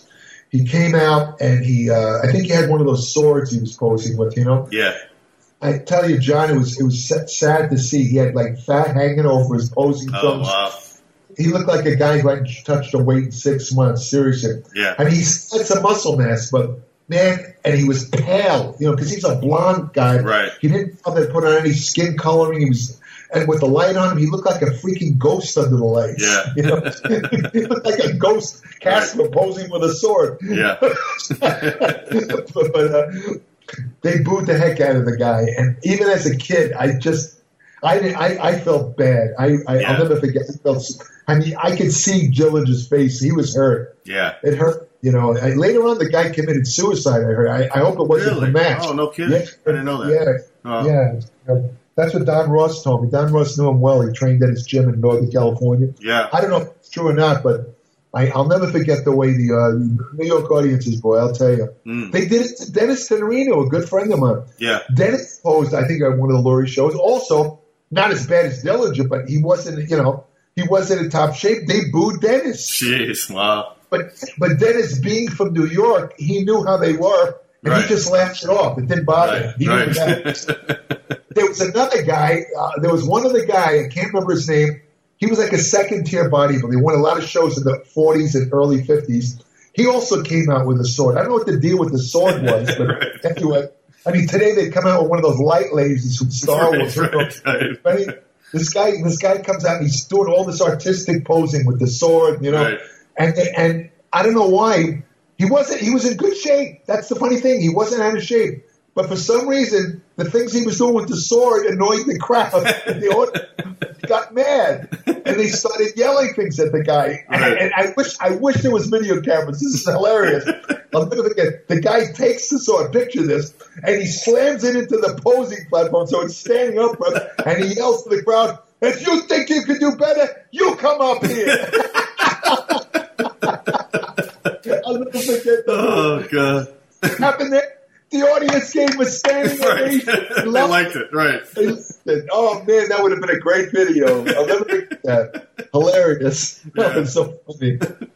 he came out and he, uh, I think he had one of those swords he was posing with, you know? Yeah. I tell you, John, it was it was sad to see. He had like fat hanging over his posing Oh, films. wow. He looked like a guy who hadn't touched a weight in six months, seriously. Yeah. I mean, he's had some muscle mass, but man, and he was pale, you know, because he's a blonde guy. Right. He didn't bother to put on any skin coloring. He was, and with the light on him, he looked like a freaking ghost under the lights. Yeah. You know? He looked like a ghost Casper right. posing with a sword. Yeah. but, but uh, they booed the heck out of the guy, and even as a kid, I just, I I, I felt bad. I, I yeah. I'll never forget. I felt. I mean, I could see Dillinger's face. He was hurt. Yeah. It hurt. You know, I, later on, the guy committed suicide. I heard. I, I hope it wasn't Really? the match. Oh, no kidding. Yeah. I didn't know that. Yeah. Oh. Yeah. That's what Don Ross told me. Don Ross knew him well. He trained at his gym in Northern California. Yeah. I don't know if it's true or not, but I, I'll never forget the way the uh, New York audiences, boy, I'll tell you. Mm. They did it to Dennis Tenorino, a good friend of mine. Yeah. Dennis posed, I think, on one of the Laurie shows. Also, not as bad as Dillinger, but he wasn't, you know, he wasn't in top shape. They booed Dennis. Jeez, wow. But but Dennis, being from New York, he knew how they were, and right. he just laughed it off. It didn't bother right. him. He right. There was another guy. Uh, there was one other guy. I can't remember his name. He was like a second-tier bodybuilder. He won a lot of shows in the forties and early fifties. He also came out with a sword. I don't know what the deal with the sword was, but right. anyway. I mean, today they come out with one of those light lasers from Star Wars. Right, right, right. I mean, this guy, this guy comes out and he's doing all this artistic posing with the sword, you know, right. and and I don't know why he wasn't. He was in good shape. That's the funny thing. He wasn't out of shape, but for some reason, the things he was doing with the sword annoyed the crowd. The audience got mad, and they started yelling things at the guy. Right. And, and I wish, I wish there was video cameras. This is hilarious. I'll never forget. The guy takes the sword. Picture this, and he slams it into the posing platform, so it's standing upright, and he yells to the crowd, "If you think you can do better, you come up here." I'll never forget that. Oh, God. What happened there? The audience gave a standing ovation. Right. They liked it, right. They said, oh, man, that would have been a great video. I'll never forget that. Hilarious. Yeah. That was so funny.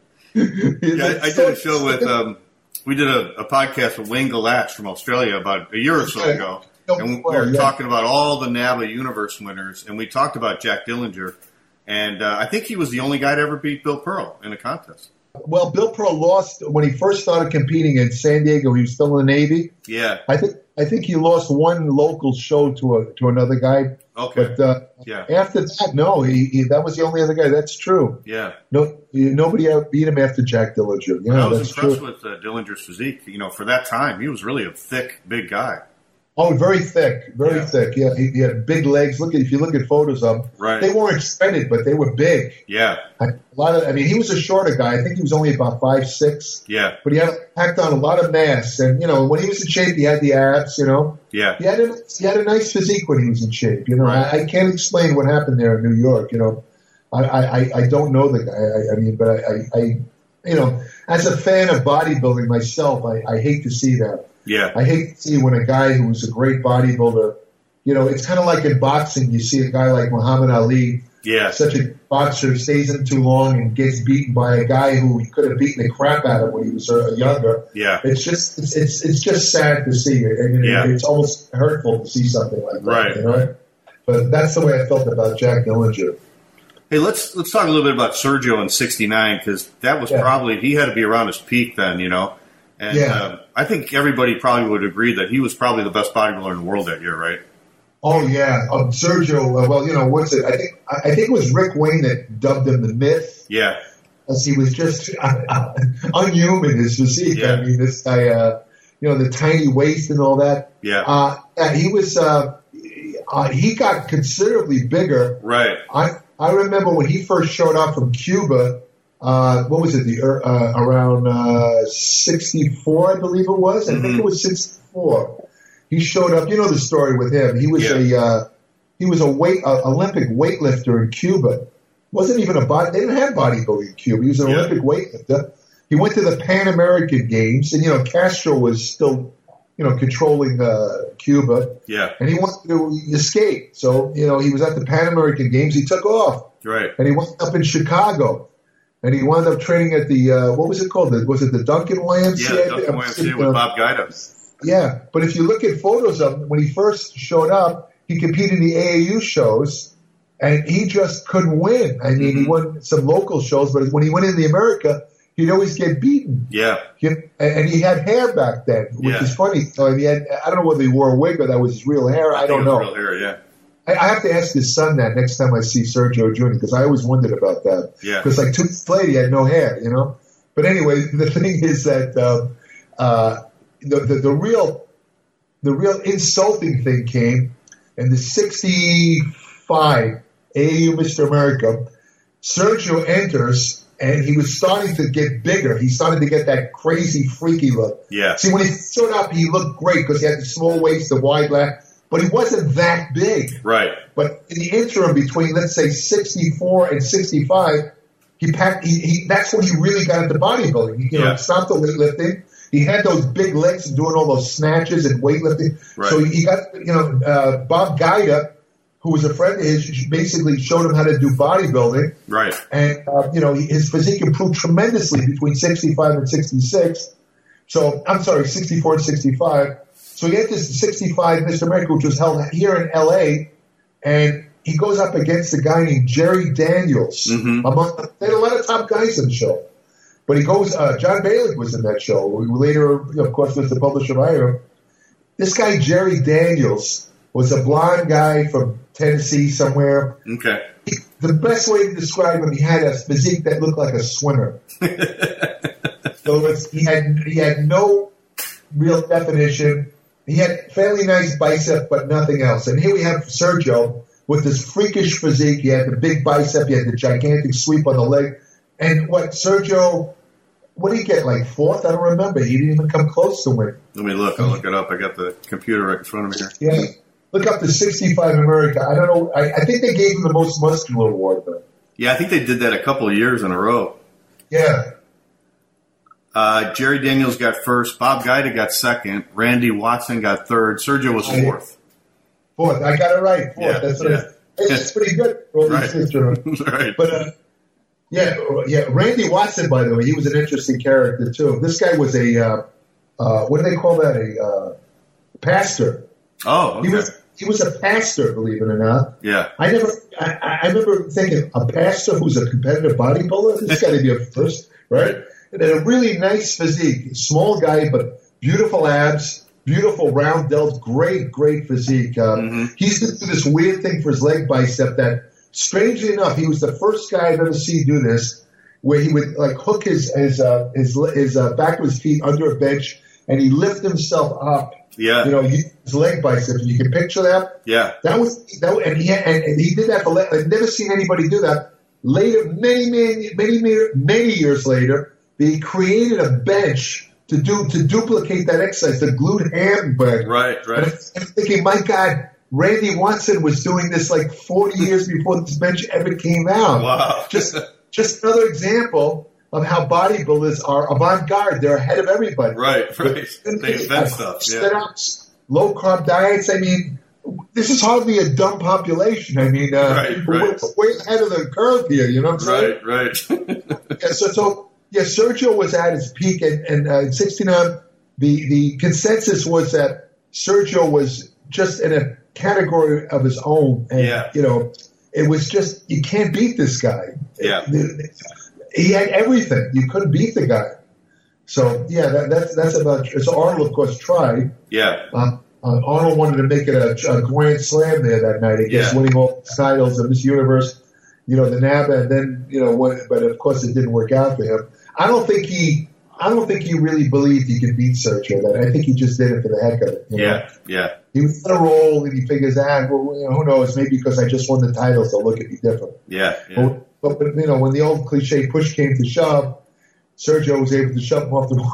Yeah, I, I did a show with, um, we did a, a podcast with Wayne Galatz from Australia about a year or so ago. And we were yeah. talking about all the NABBA Universe winners, and we talked about Jack Dillinger. And uh, I think he was the only guy to ever beat Bill Pearl in a contest. Well, Bill Pearl lost when he first started competing in San Diego. He was still in the Navy. Yeah. I think I think he lost one local show to a to another guy. Okay. But uh, yeah. after that, no, he, he, that was the only other guy. That's true. Yeah. No, nobody ever beat him after Jack Dillinger. Yeah, I was that's impressed true. with uh, Dillinger's physique. You know, for that time, he was really a thick, big guy. Oh, very thick, very Yeah. thick. Yeah, he, he had big legs. Look at if you look at photos of him, Right. they weren't shredded, but they were big. Yeah. A lot of, I mean, he was a shorter guy. I think he was only about five six. Yeah. But he had packed on a lot of mass, and you know, when he was in shape, he had the abs. You know, Yeah. he had a he had a nice physique when he was in shape. You know, Right. I, I can't explain what happened there in New York. You know, I I, I don't know the guy. I, I mean, but I, I, I, you know, as a fan of bodybuilding myself, I, I hate to see that. Yeah. I hate to see when a guy who's a great bodybuilder, you know, it's kind of like in boxing. You see a guy like Muhammad Ali, Yeah. such a boxer, stays in too long and gets beaten by a guy who he could have beaten the crap out of when he was uh, younger. Yeah. It's just, it's, it's, it's just sad to see it. I mean, Yeah. it's almost hurtful to see something like that. Right. You know? But that's the way I felt about Jack Dillinger. Hey, let's let's talk a little bit about Sergio in sixty-nine, because that was Yeah. probably, he had to be around his peak then, you know. And Yeah. uh, I think everybody probably would agree that he was probably the best bodybuilder in the world that year, right? Oh yeah, um, Sergio. Uh, well, you know what's it? I think I, I think it was Rick Wayne that dubbed him the Myth, Yeah. as he was just uh, uh, unhuman his physique. Yeah. I mean, this guy, uh, you know, the tiny waist and all that. Yeah. Uh, and he was. Uh, uh, he got considerably bigger. Right. I I remember when he first showed up from Cuba. Uh, what was it? The uh, around uh, sixty-four, I believe it was. I Mm-hmm. think it was sixty-four. He showed up. You know the story with him. He was Yeah. a uh, he was a weight uh, Olympic weightlifter in Cuba. Wasn't even a body. They didn't have bodybuilding in Cuba. He was an Yeah. Olympic weightlifter. He went to the Pan American Games, and you know Castro was still you know controlling uh, Cuba, Yeah. and he wanted to escape. So you know he was at the Pan American Games. He took off, Right. and he wound up in Chicago. and he wound up training at the uh, what was it called? The, was it the Duncan Y M C A? Yeah, Duncan Y M C A with Bob Guida. Yeah, but if you look at photos of him when he first showed up, he competed in the A A U shows, and he just couldn't win. I mean, mm-hmm. he won some local shows, but when he went into the America, he'd always get beaten. Yeah. He, and he had hair back then, which yeah. is funny. So he had, I don't know whether he wore a wig or that was his real hair. I, I don't know. Real hair, yeah. I, I have to ask his son that next time I see Sergio Junior because I always wondered about that. Yeah. Because like two years later, he had no hair, you know. But anyway, the thing is that um, uh, the, the the real the real insulting thing came in the sixty-five A A U Mister America. Sergio enters. And he was starting to get bigger. He started to get that crazy, freaky look. Yeah. See, when he showed up, he looked great because he had the small waist, the wide lat, but he wasn't that big. Right. But in the interim between, let's say, sixty-four and sixty-five, he packed. He, he that's when he really got into bodybuilding. He, you know, yeah. stopped the weightlifting. He had those big legs and doing all those snatches and weightlifting. Right. So he got, you know, uh, Bob Guida, who was a friend of his, basically showed him how to do bodybuilding. Right. And, uh, you know, his physique improved tremendously between sixty-five and sixty-six. So, I'm sorry, sixty-four and sixty-five. So he enters the sixty-five Mister America, which was held here in L A, and he goes up against a guy named Jerry Daniels. Mm-hmm. Among, they had a lot of top guys in the show. But he goes, uh, John Bailey was in that show. Who later, you know, of course, was the publisher of Iron. This guy, Jerry Daniels, was a blonde guy from Tennessee somewhere. Okay. He, the best way to describe him, he had a physique that looked like a swimmer. So it's, he had he had no real definition. He had fairly nice bicep, but nothing else. And here we have Sergio with this freakish physique. He had the big bicep. He had the gigantic sweep on the leg. And what Sergio, what did he get, like fourth? I don't remember. He didn't even come close to win. Let me look. I'll look it up. I got the computer right in front of me here. Yeah. Look up the sixty-five America. I don't know. I, I think they gave him the most muscular award, though. Yeah, I think they did that a couple of years in a row. Yeah. Uh, Jerry Daniels got first. Bob Guida got second. Randy Watson got third. Sergio was fourth. Fourth. I got it right. Fourth. Yeah, That's what yeah. it, it's pretty good for all right. these things. Right. But, uh, yeah, yeah. Randy Watson, by the way, he was an interesting character, too. This guy was a, uh, uh, what do they call that? A uh, pastor. Oh, okay. He was He was a pastor, believe it or not. Yeah. I never. I, I remember thinking, a pastor who's a competitive bodybuilder? This got to be a first, right? And had a really nice physique, small guy, but beautiful abs, beautiful round delts, great, great physique. Uh, mm-hmm. He used to do this weird thing for his leg bicep that, strangely enough, he was the first guy I've ever seen do this, where he would like hook his his uh, his, his uh, back of his feet under a bench, and he lift himself up. Yeah. You know, his leg biceps. You can picture that. Yeah. That was that, and he and, and he did that for. I've never seen anybody do that. Later, many, many, many, many, many years later, they created a bench to do to duplicate that exercise, the glute hamstring. Right. Right. And I'm thinking, my God, Randy Watson was doing this like forty years before this bench ever came out. Wow. Just, just another example of how bodybuilders are avant-garde. They're ahead of everybody. Right, right. They invent stuff. Yeah. Low carb diets. I mean, this is hardly a dumb population. I mean, uh, right, right. we're way ahead of the curve here. You know what I'm saying? Right, right. yeah, so, so yeah, Sergio was at his peak, and, and uh, in sixty-nine, the the consensus was that Sergio was just in a category of his own, and yeah. you know, it was just you can't beat this guy. Yeah. He had everything. You couldn't beat the guy. So, yeah, that, that's that's about – so Arnold, of course, tried. Yeah. Uh, uh, Arnold wanted to make it a, a grand slam there that night, I guess, yeah. winning all the titles of Miss Universe, you know, the NABA, and then, you know, what, but, of course, it didn't work out for him. I don't think he – I don't think he really believed he could beat Sergio. That I think he just did it for the heck of it. You know? Yeah, yeah. He was on a roll, and he figures, ah, well, you know, who knows, maybe because I just won the titles, they'll look at me different. Yeah, yeah. But, but, you know, when the old cliche push came to shove, Sergio was able to shove him off the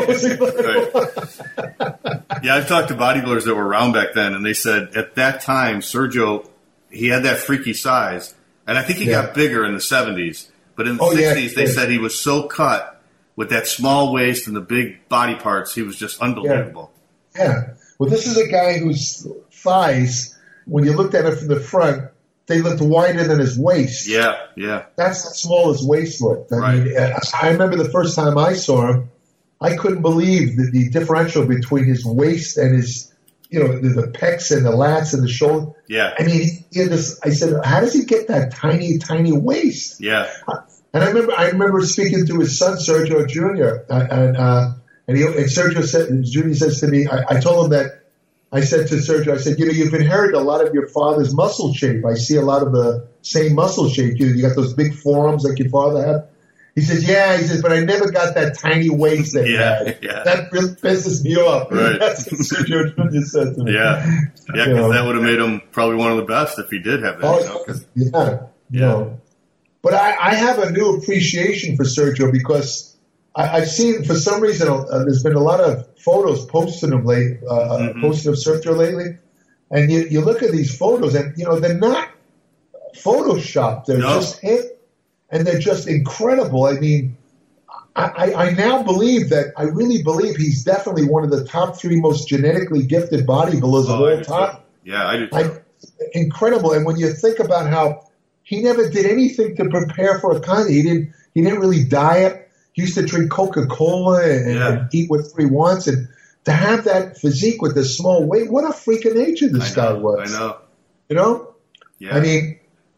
right. Yeah, I've talked to bodybuilders that were around back then, and they said at that time, Sergio, he had that freaky size, and I think he yeah. got bigger in the seventies. But in the oh, sixties, yeah, they said he was so cut with that small waist and the big body parts, he was just unbelievable. Yeah. yeah. Well, this is a guy whose thighs, when you looked at it from the front, they looked wider than his waist. Yeah, yeah. That's how small his waist looked. I Right. mean, I I remember the first time I saw him, I couldn't believe the, the differential between his waist and his, you know, the, the pecs and the lats and the shoulder. Yeah. I mean, he, he had this, I said, how does he get that tiny, tiny waist? Yeah. And I remember, I remember speaking to his son Sergio Junior uh, and uh, and, he, and Sergio said, Junior says to me, I, I told him that. I said to Sergio, I said, you know, you've inherited a lot of your father's muscle shape. I see a lot of the same muscle shape. You, you got those big forearms like your father had. He says, yeah. He says, but I never got that tiny waist that he Yeah, had. yeah. That really pisses me off. Right. That's what Sergio Junior said to me. Yeah. Yeah, You because know. that would have made him probably one of the best if he did have that. Oh, you know, 'cause- yeah. Yeah. You know. But I, I have a new appreciation for Sergio because I, I've seen, for some reason, uh, there's been a lot of photos posted of late, uh, Mhm. posted of Sergio lately, and you, you look at these photos, and you know they're not photoshopped; they're No. just him, and they're just incredible. I mean, I, I, I now believe that I really believe he's definitely one of the top three most genetically gifted bodybuilders Oh, of I all do time. too. Yeah, I do too. Like, incredible. And when you think about how he never did anything to prepare for a contest, he didn't. He didn't really diet. He used to drink Coca-Cola and, Yeah. and eat whatever he wants. And to have that physique with the small weight, what a freak of nature this I guy know, was. I know. You know? Yeah. I mean,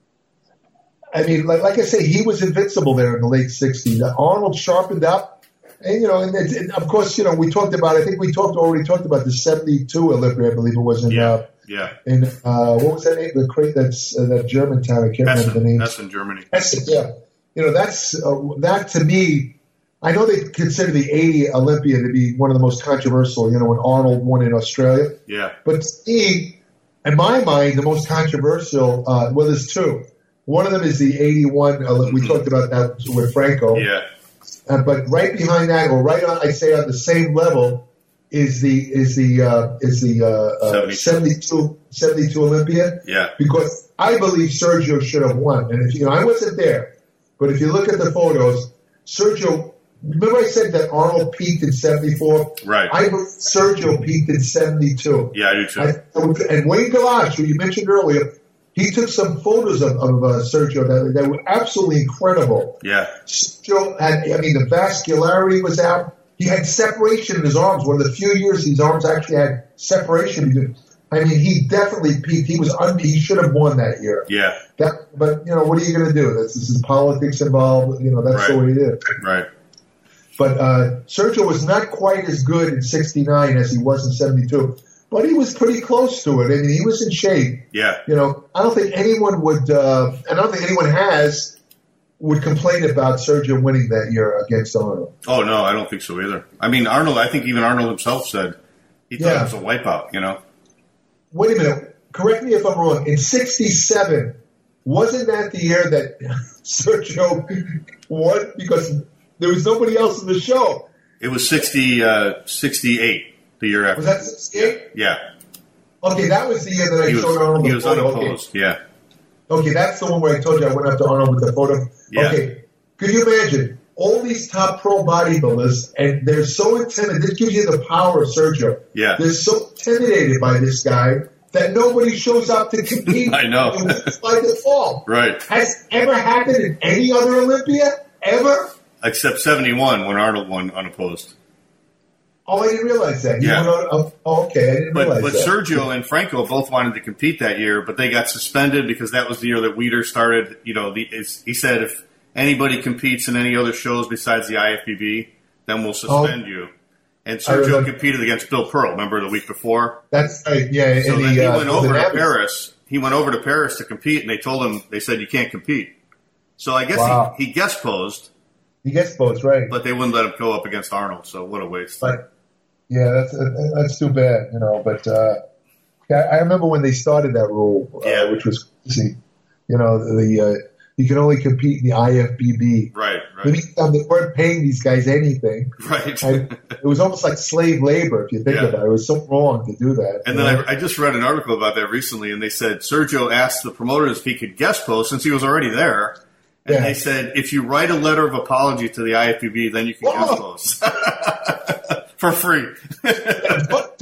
I mean, like, like I say, he was invincible there in the late sixties. Arnold sharpened up. And, you know, and, it, and of course, you know, we talked about, I think we talked already talked about the seventy-two Olympia, I believe it was in, yeah. uh, yeah. in uh, what was that name? The crate that's uh, that German town. I can't remember the Essen, name. Essen, Germany. Essen, yeah. You know, that's uh, that to me. I know they consider the eighty Olympia to be one of the most controversial. You know, when Arnold won in Australia. Yeah. But to me, in my mind, the most controversial. Uh, well, there's two. One of them is the eighty-one. Uh, we talked about that with Franco. Yeah. Uh, but right behind that, or right on, I'd say on the same level, is the is the uh, is the uh, uh, seventy-two, seventy-two Olympia. Yeah. Because I believe Sergio should have won, and if you know, I wasn't there, but if you look at the photos, Sergio. Remember, I said that Arnold peaked in seventy-four. Right. I believe Sergio peaked in seventy-two. Yeah, I do too. I, and Wayne Galash, who you mentioned earlier, he took some photos of, of uh, Sergio that, that were absolutely incredible. Yeah. Sergio had, I mean, the vascularity was out. He had separation in his arms. One of the few years his arms actually had separation. I mean, he definitely peaked. He was un- he should have won that year. Yeah. That, but you know, what are you going to do? This, this is politics involved. You know, that's Right. the way it is. Right. But uh, Sergio was not quite as good in sixty-nine as he was in seventy-two. But he was pretty close to it. I mean, he was in shape. Yeah. You know, I don't think anyone would, uh, I don't think anyone has, would complain about Sergio winning that year against Arnold. Oh, no, I don't think so either. I mean, Arnold, I think even Arnold himself said he thought Yeah. it was a wipeout, you know? Wait a minute. Correct me if I'm wrong. In sixty-seven, wasn't that the year that Sergio won? Because there was nobody else in the show. It was sixty, uh, sixty-eight, the year after. Was that sixty-eight? Yeah. Okay, that was the year that I He showed Arnold was, he the was photo. unopposed. Okay. Yeah. Okay, that's the one where I told you I went up to Arnold with the photo. Yeah. Okay, could you imagine all these top pro bodybuilders, and they're so intimidated. This gives you the power of Sergio. Yeah. They're so intimidated by this guy that nobody shows up to compete. I know. And wins by default. Right. Has ever happened in any other Olympia? Ever? Except seventy-one when Arnold won unopposed. Oh, I didn't realize that. You Yeah. went on- oh, okay, I didn't But, realize but that. Sergio and Franco both wanted to compete that year, but they got suspended because that was the year that Weider started. You know, the, it's, he said if anybody competes in any other shows besides the I F B B, then we'll suspend Oh. you. And I Sergio remember. competed competed against Bill Pearl, remember, the week before? That's right, yeah. So in then the, he uh, went the over to Navis. Paris. He went over to Paris to compete, and they told him, they said, you can't compete. So I guess Wow. he, he guest posed, He gets both, right. but they wouldn't let him go up against Arnold, so what a waste. But yeah, that's uh, that's too bad, you know. But uh, yeah, I remember when they started that rule, uh, Yeah. which was crazy. You know, the uh, you can only compete in the I F B B. Right, The right, meantime, they weren't paying these guys anything. right. And it was almost like slave labor, if you think Yeah. about it. It was so wrong to do that. And you then know? I, I just read an article about that recently, and they said Sergio asked the promoters if he could guest post since he was already there. And Yeah. they said, if you write a letter of apology to the I F B B, then you can guest Whoa. post. For free. Don't-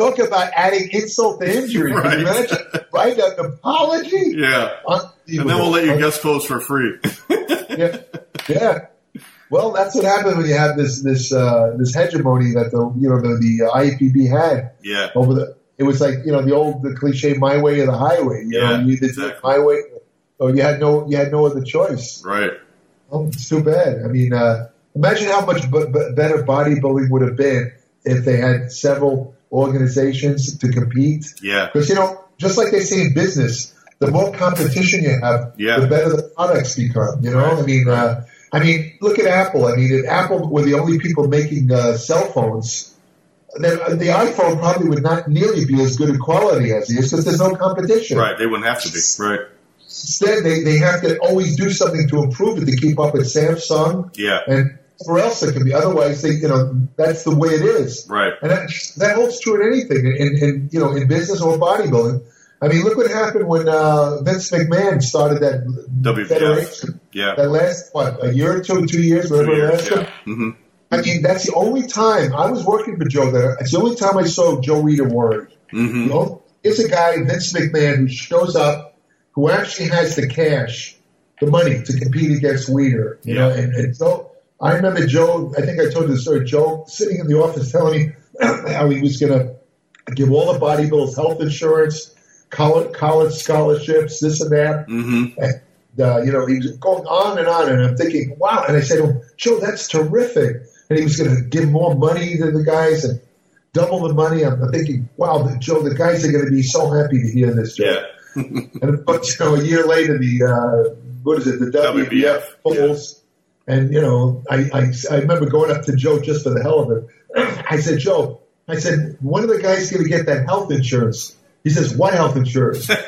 talk about adding insult to injury. Right. Can you imagine? Right? An apology? Yeah. And then we'll let you guest post for free. yeah. Yeah. Well, that's what happened when you have this this uh, this hegemony that the you know the, the I A P B had Yeah. over the. It was like you know the old the cliche my way or the highway. You Yeah, know, you did exactly. the highway, or you had no you had no other choice. Right. Oh, it's too bad. I mean, uh, imagine how much b- b- better bodybuilding would have been if they had several organizations to compete. Yeah. Because you know, just like they say in business, the more competition you have, Yeah. the better the products become. You know, Right. I mean. Uh, I mean, look at Apple. I mean, if Apple were the only people making uh, cell phones, then the iPhone probably would not nearly be as good a quality as it is because there's no competition. Right. They wouldn't have to be. Right. Instead, they, they have to always do something to improve it to keep up with Samsung Yeah. and whatever else it can be. Otherwise, they, you know, that's the way it is. Right. And that, that holds true in anything, in, in you know, in business or bodybuilding. I mean, look what happened when uh, Vince McMahon started that W B F. federation. Yeah. That last, what, a year or two, two years, Two whatever it years, lasted? yeah. Mm-hmm. I mean, that's the only time I was working for Joe there. It's the only time I saw Joe read a word. Mm-hmm. You know, it's a guy, Vince McMahon, who shows up, who actually has the cash, the money to compete against Weider. You Yeah. know, and, and so I remember Joe. I think I told you the story. Joe sitting in the office telling me how he was going to give all the bodybuilders health insurance, college, college scholarships, this and that. Mm-hmm. And, uh, you know, he was going on and on, and I'm thinking, wow. And I said to him, Joe, that's terrific. And he was going to give more money to the guys and double the money. I'm thinking, wow, Joe, the guys are going to be so happy to hear this, Joe. Yeah. And but you know, a year later, the uh, what is it, the W B F polls, and you know, I, I I remember going up to Joe just for the hell of it. I said, Joe, I said, when are the guys going to get that health insurance? He says, what health insurance? I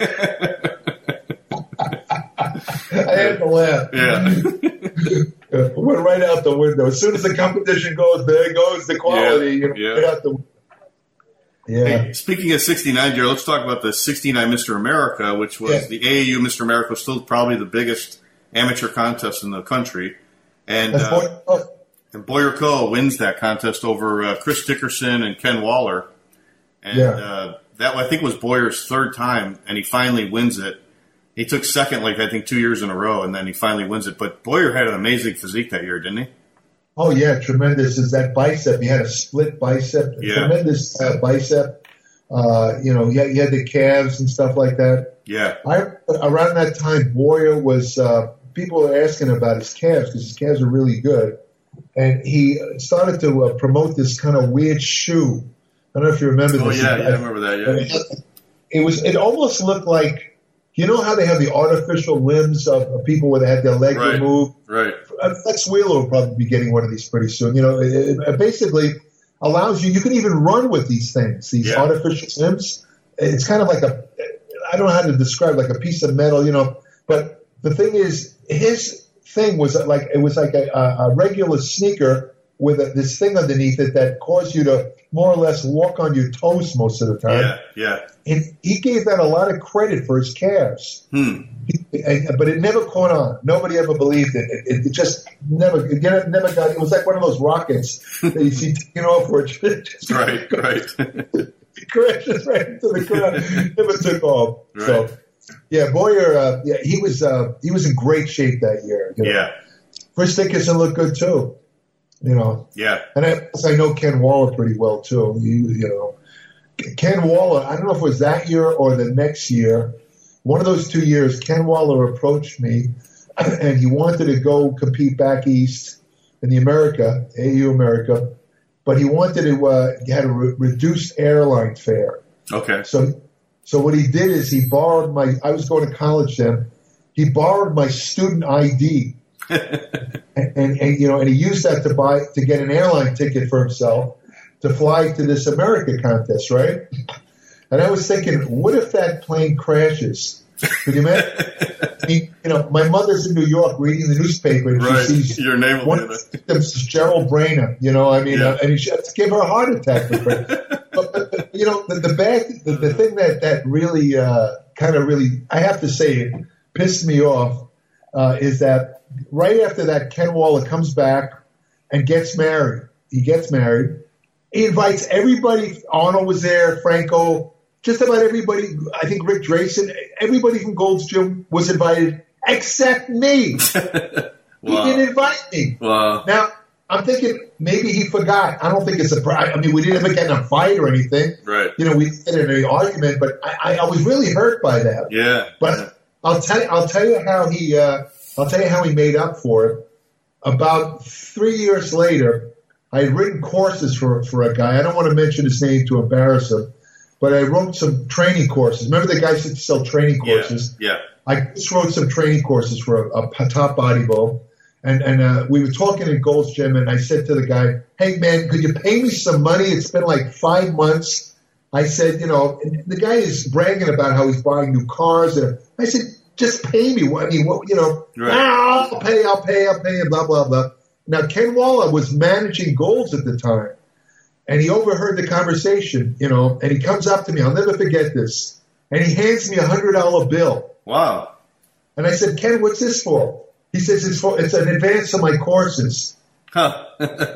had to laugh. Yeah. Went right out the window. As soon as the competition goes, there goes the quality. Yeah, You know, yeah. right out the Yeah. Hey, speaking of sixty-nine, Jared, let's talk about the sixty-nine Mister America, which was Yeah. the A A U Mister America, was still probably the biggest amateur contest in the country. And That's uh, Boy- oh, and Boyer Coe wins that contest over uh, Chris Dickerson and Ken Waller. And Yeah. uh, that, I think, was Boyer's third time, and he finally wins it. He took second, like, I think, two years in a row, and then he finally wins it. But Boyer had an amazing physique that year, didn't he? oh, yeah, tremendous. Is that bicep? He had a split bicep, a Yeah. tremendous uh, bicep. Uh, you know, he had, he had the calves and stuff like that. Yeah. I around that time, Boyer was uh, people were asking about his calves because his calves are really good, and he started to uh, promote this kind of weird shoe. I don't know if you remember Oh, this. yeah, yeah, I remember that, yeah. It was. It almost looked like, you know how they have the artificial limbs of, of people where they had their leg Right. removed. Right. Uh, Flex Wheeler will probably be getting one of these pretty soon. You know, it, it basically allows you. You can even run with these things. These Yeah. artificial limbs. It's kind of like a. I don't know how to describe, like a piece of metal. You know, but the thing is, his thing was like it was like a, a regular sneaker with a, this thing underneath it that caused you to more or less walk on your toes most of the time. Yeah, yeah. And he gave that a lot of credit for his calves. Hmm. He, and, but it never caught on. Nobody ever believed it. It, it just never, it never got. It was like one of those rockets that you see taking off where it just Right, right. it crashes right into the ground. Never took off. Right. So, yeah, Boyer. Uh, yeah, he was. Uh, he was in great shape that year. You know? Yeah, Chris Dickerson looked good too. You know, yeah. and I, I know Ken Waller pretty well too. You, you know, Ken Waller. I don't know if it was that year or the next year. One of those two years, Ken Waller approached me, and he wanted to go compete back east in the America, A U America, but he wanted to. Uh, he had a re- reduced airline fare. Okay. So, so what he did is he borrowed my. I was going to college then. He borrowed my student I D. And, and, and you know, and he used that to buy to get an airline ticket for himself to fly to this America contest, right? And I was thinking, what if that plane crashes? Could you imagine? I mean, you know, my mother's in New York reading the newspaper, and Right. she sees Your name will one be of there. the victims is Gerald Brainer. You know, I mean, Yeah. uh, and he should give her a heart attack. For but, but, but, you know, the, the bad, the, the thing that that really uh, kind of really, I have to say, it pissed me off uh, is that. Right after that, Ken Waller comes back and gets married. He gets married, he invites everybody. Arnold was there, Franco, just about everybody. I think Rick Drayson, everybody from Gold's Gym was invited except me. Wow. He didn't invite me. Wow. Now, I'm thinking maybe he forgot. I don't think it's a problem. I mean, we didn't ever get in a fight or anything. Right. You know, we didn't get in any argument, but I, I, I was really hurt by that. Yeah. But yeah. I'll tell you, I'll tell you how he, uh, I'll tell you how he made up for it. About three years later, I had written courses for for a guy. I don't want to mention his name to embarrass him, but I wrote some training courses. Remember the guys that sell training courses? Yeah. yeah. I just wrote some training courses for a, a top bodybuilder. And and uh, we were talking at Gold's Gym, and I said to the guy, "Hey man, could you pay me some money? It's been like five months." I said, you know, and the guy is bragging about how he's buying new cars, and I said, "Just pay me." I mean, what, you know, right. ah, I'll pay, I'll pay, I'll pay, and blah blah blah. Now Ken Waller was managing Gold's at the time, and he overheard the conversation, you know, and he comes up to me. I'll never forget this, and he hands me a hundred dollar bill. Wow. And I said, "Ken, what's this for?" He says, it's for, it's an advance of my courses. Huh.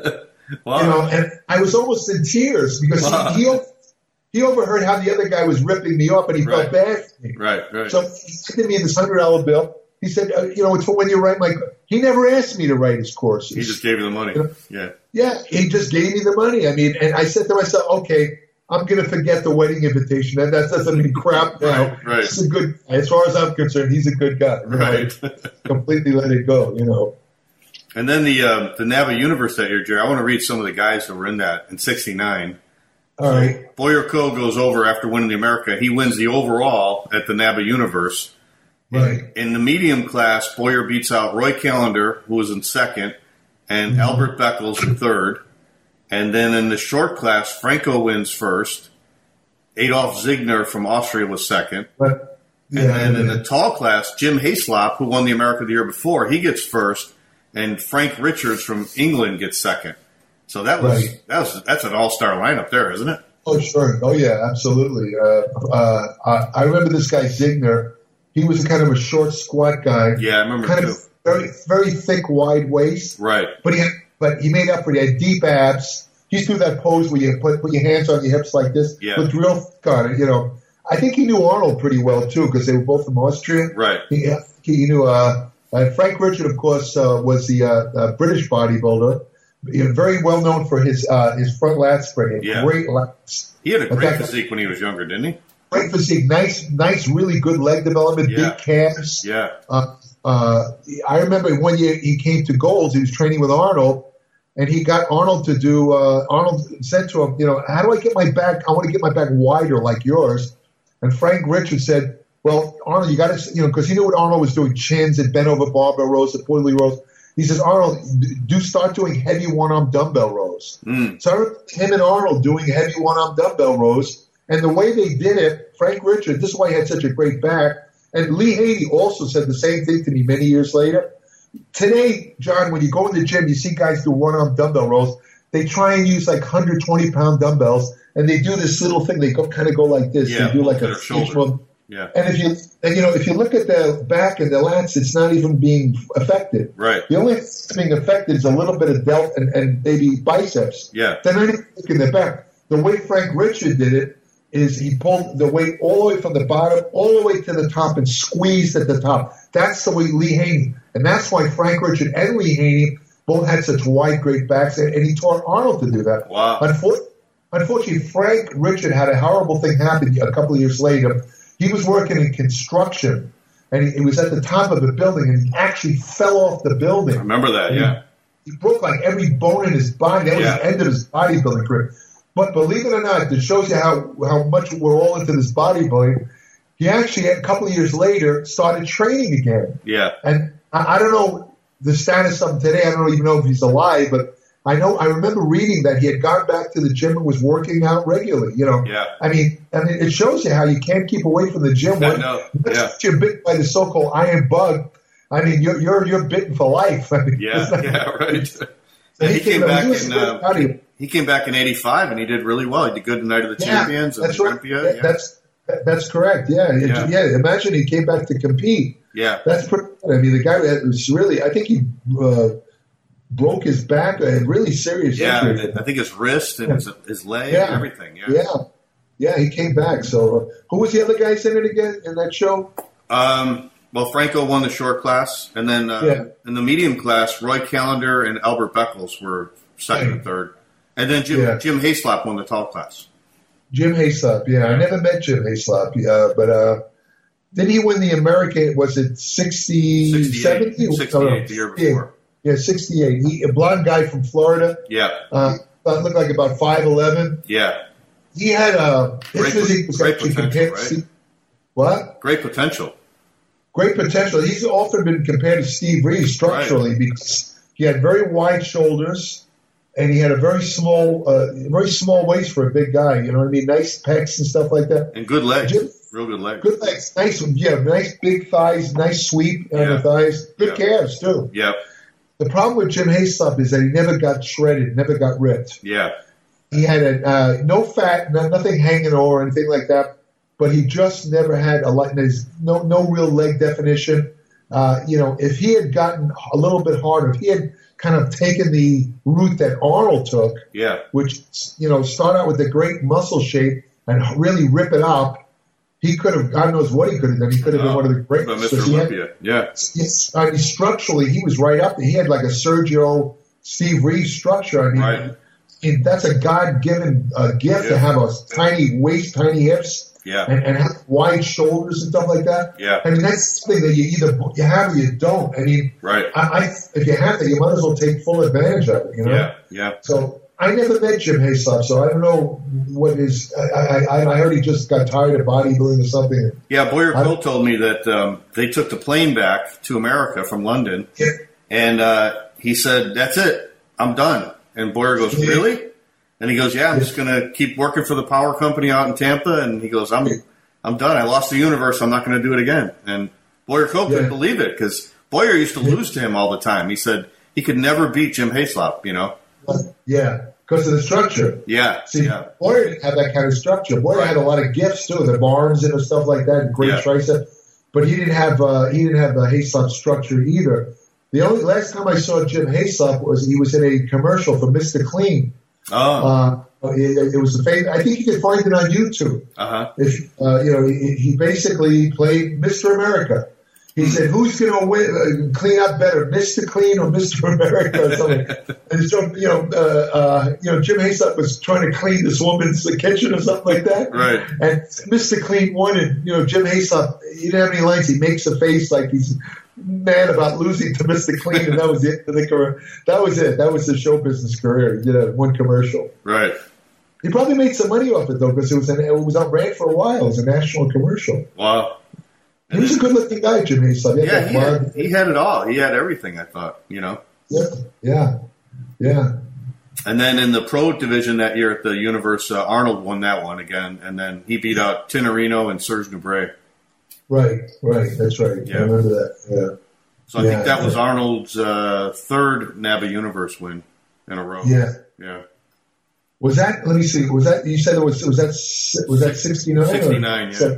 Wow. You know, and I was almost in tears because Wow. he, he he overheard how the other guy was ripping me off, and he Right. felt bad for me. Right, right. So he sent me this hundred dollar bill. He said, uh, you know, it's for when you write my. He never asked me to write his courses. He just gave you the money. You know? Yeah. Yeah, he just gave me the money. I mean, and I said to myself, okay, I'm going to forget the wedding invitation. That, that doesn't mean crap now. Right, right. He's a good, as far as I'm concerned, he's a good guy. You know, Right. I completely let it go, you know. And then the uh, the NABBA Universe that year, Jerry, I want to read some of the guys who were in that in sixty-nine. All right. Boyarko goes over after winning the America. He wins the overall at the NABBA Universe. Right. In the medium class, Boyer beats out Roy Callender, who was in second, and Mm-hmm. Albert Beckles in third. And then in the short class, Franco wins first. Adolf Ziegner from Austria was second. But, yeah, And then in yeah. the tall class, Jim Hayslop, who won the America the year before, he gets first, and Frank Richards from England gets second. So that was Right. that was that's an all-star lineup there, isn't it? Oh, sure. Oh, yeah, absolutely. Uh, uh, I, I remember this guy, Ziegner. He was a kind of a short, squat guy. Yeah, I remember Kind too. of very, very thick, wide waist. Right. But he had, but he made up for it. He had deep abs. He used to do that pose where you put, put your hands on your hips like this. Yeah. Looked real thick on it, you know. I think he knew Arnold pretty well, too, because they were both from Austria. Right. He, he knew uh, uh, Frank Richard, of course, uh, was the uh, uh, British bodybuilder. You know, very well known for his uh, his front lat spring. Yeah. Great lats. He had a In great fact, physique when he was younger, didn't he? Great physique. Nice, nice, really good leg development, Yeah. big calves. Yeah. Uh, uh, I remember one year he came to Gold's. He was training with Arnold, and he got Arnold to do. Uh, Arnold said to him, "You know, how do I get my back? I want to get my back wider like yours." And Frank Richards said, "Well, Arnold, you got to, you know, because he knew what Arnold was doing: chins and bent over barbell rows, the poorly rows." He says, "Arnold, do start doing heavy one-arm dumbbell rows." Mm. So I remember him and Arnold doing heavy one-arm dumbbell rows, and the way they did it, Frank Richards, this is why he had such a great back. And Lee Haney also said the same thing to me many years later. Today, John, when you go in the gym, you see guys do one-arm dumbbell rows. They try and use like one hundred twenty pound dumbbells, and they do this little thing. They go kind of go like this. Yeah, they do like to a their shoulder. each one. Yeah. And if you and you know if you look at the back and the lats, it's not even being affected. Right. The only thing that's being affected is a little bit of delt and, and maybe biceps. Yeah. They're not even looking at the back. The way Frank Richard did it is he pulled the weight all the way from the bottom all the way to the top and squeezed at the top. That's the way Lee Haney. And that's why Frank Richard and Lee Haney both had such wide, great backs. And, and he taught Arnold to do that. Wow. Unfortunately, unfortunately, Frank Richard had a horrible thing happen a couple of years later. He was working in construction, and he, he was at the top of the building, and he actually fell off the building. I remember that, And yeah. He, he broke like every bone in his body. That was Yeah. the end of his bodybuilding career. But believe it or not, it shows you how, how much we're all into this bodybuilding. He actually, a couple of years later, started training again. Yeah. And I, I don't know the status of him today. I don't even know if he's alive, but I know I remember reading that he had gone back to the gym and was working out regularly. You know, Yeah. I mean, I mean, it shows you how you can't keep away from the gym. I When, know. once Yeah. you're bitten by the so-called iron bug, I mean, you're you're you're bitten for life. I mean, Yeah, it's not- yeah, right. So Yeah, he came you know, back was in a good uh, body. he came back in eighty-five and he did really well. He did good the night of the Yeah, champions and that's the right. Olympia. That- Yeah. That's that- that's correct. Yeah. It- Yeah. yeah, Imagine he came back to compete. yeah. That's pretty good. I mean, the guy that was really, I think he, uh, broke his back, a really serious Yeah, injury. I think his wrist and Yeah. his, his leg Yeah. and everything. Yeah. Yeah, yeah, he came back. So, uh, who was the other guys in it again in that show? Um, well, Franco won the short class, and then uh, Yeah. in the medium class, Roy Callender and Albert Beckles were second and third, and then Jim Yeah. Jim Hayslop won the tall class. Jim Hayslop. Yeah, I never met Jim Hayslop, uh, but uh, did he win the American? Was it sixty, sixty-eight, seventy? sixty-eight the year before. Yeah, sixty-eight. He, a blonde guy from Florida. Yeah, Uh, looked like about five eleven. yeah, He had a his Great- physique was great actually potential, compared. right? To, what? great potential. Great potential. He's often been compared to Steve Reeves structurally because he had very wide shoulders and he had a very small, uh, very small waist for a big guy. You know what I mean? Nice pecs and stuff like that. And good legs, Jim- real good legs. Good legs, nice, yeah, nice big thighs, nice sweep on Yeah. the thighs. Good Yeah. calves too. Yeah, The problem with Jim Hayslop is that he never got shredded, never got ripped. yeah, He had a, uh, no fat, no, nothing hanging over or anything like that. But he just never had a like. There's no no real leg definition. Uh, you know, if he had gotten a little bit harder, if he had kind of taken the route that Arnold took, yeah, which you know, start out with a great muscle shape and really rip it up, he could have. God knows what he could have done. He could have been one of the But greatest. Mister Because he had- Olympia, yeah, Yes, I mean, structurally, he was right up there. He had like a Sergio Steve Reeves structure. I mean, Right. and that's a God-given uh, gift Yeah. to have a tiny waist, tiny hips, yeah, and, and have wide shoulders and stuff like that. Yeah. I mean, that's something that you either you have or you don't. I mean, right, I, I if you have that, you might as well take full advantage of it. You know. yeah, yeah. So I never met Jim Hayslop, so I don't know what his. I, I, I heard he just got tired of bodybuilding or something. Yeah, Boyer I- Cole told me that um, they took the plane back to America from London, Yeah. and uh, he said, "That's it, I'm done." And Boyer goes, Yeah. "Really?" And he goes, "Yeah, I'm just going to keep working for the power company out in Tampa." And he goes, "I'm, I'm done. I lost the universe. I'm not going to do it again." And Boyer Cole couldn't Yeah. believe it because Boyer used to lose to him all the time. He said he could never beat Jim Hayslop. You know? Yeah, because of the structure. Yeah, See, yeah, Boyer didn't have that kind of structure. Boyer had a lot of gifts too, the arms and stuff like that, and great Yeah. tricep. But he didn't have uh, he didn't have the Hayslop structure either. The only last time I saw Jim Hayslop was he was in a commercial for Mister Clean. Oh, Uh, it, it was the famous. I think you can find it on YouTube. uh huh. If uh, you know, he, he basically played Mister America. He said, "Who's going to win? Uh, clean up better, Mister Clean or Mister America?" Or something. And so, you know, uh, uh, you know, Jim Hayslop was trying to clean this woman's kitchen or something like that. Right. And Mister Clean won, and you know, Jim Hayslop, he didn't have any lines. He makes a face like he's mad about losing to Mister Clean, and that was it for the career. That was it. That was his show business career. He did a one commercial. Right. He probably made some money off it though, because it was an, it was on ran for a while. It was a national commercial. Wow. He was a good-looking guy, Jim Hayslop. He had Yeah, that he had, blonde- he had it all. He had everything, I thought, you know. yeah, yeah, yeah. And then in the pro division that year at the Universe, uh, Arnold won that one again. And then he beat out Tinerino and Serge Nubret. Right, right. That's right. Yeah. I remember that. Yeah, So I Yeah. think that was Arnold's uh, third NABA Universe win in a row. yeah. Yeah. Was that? Let me see. Was that? You said it was. Was that? Was that sixty-nine? sixty-nine, yeah.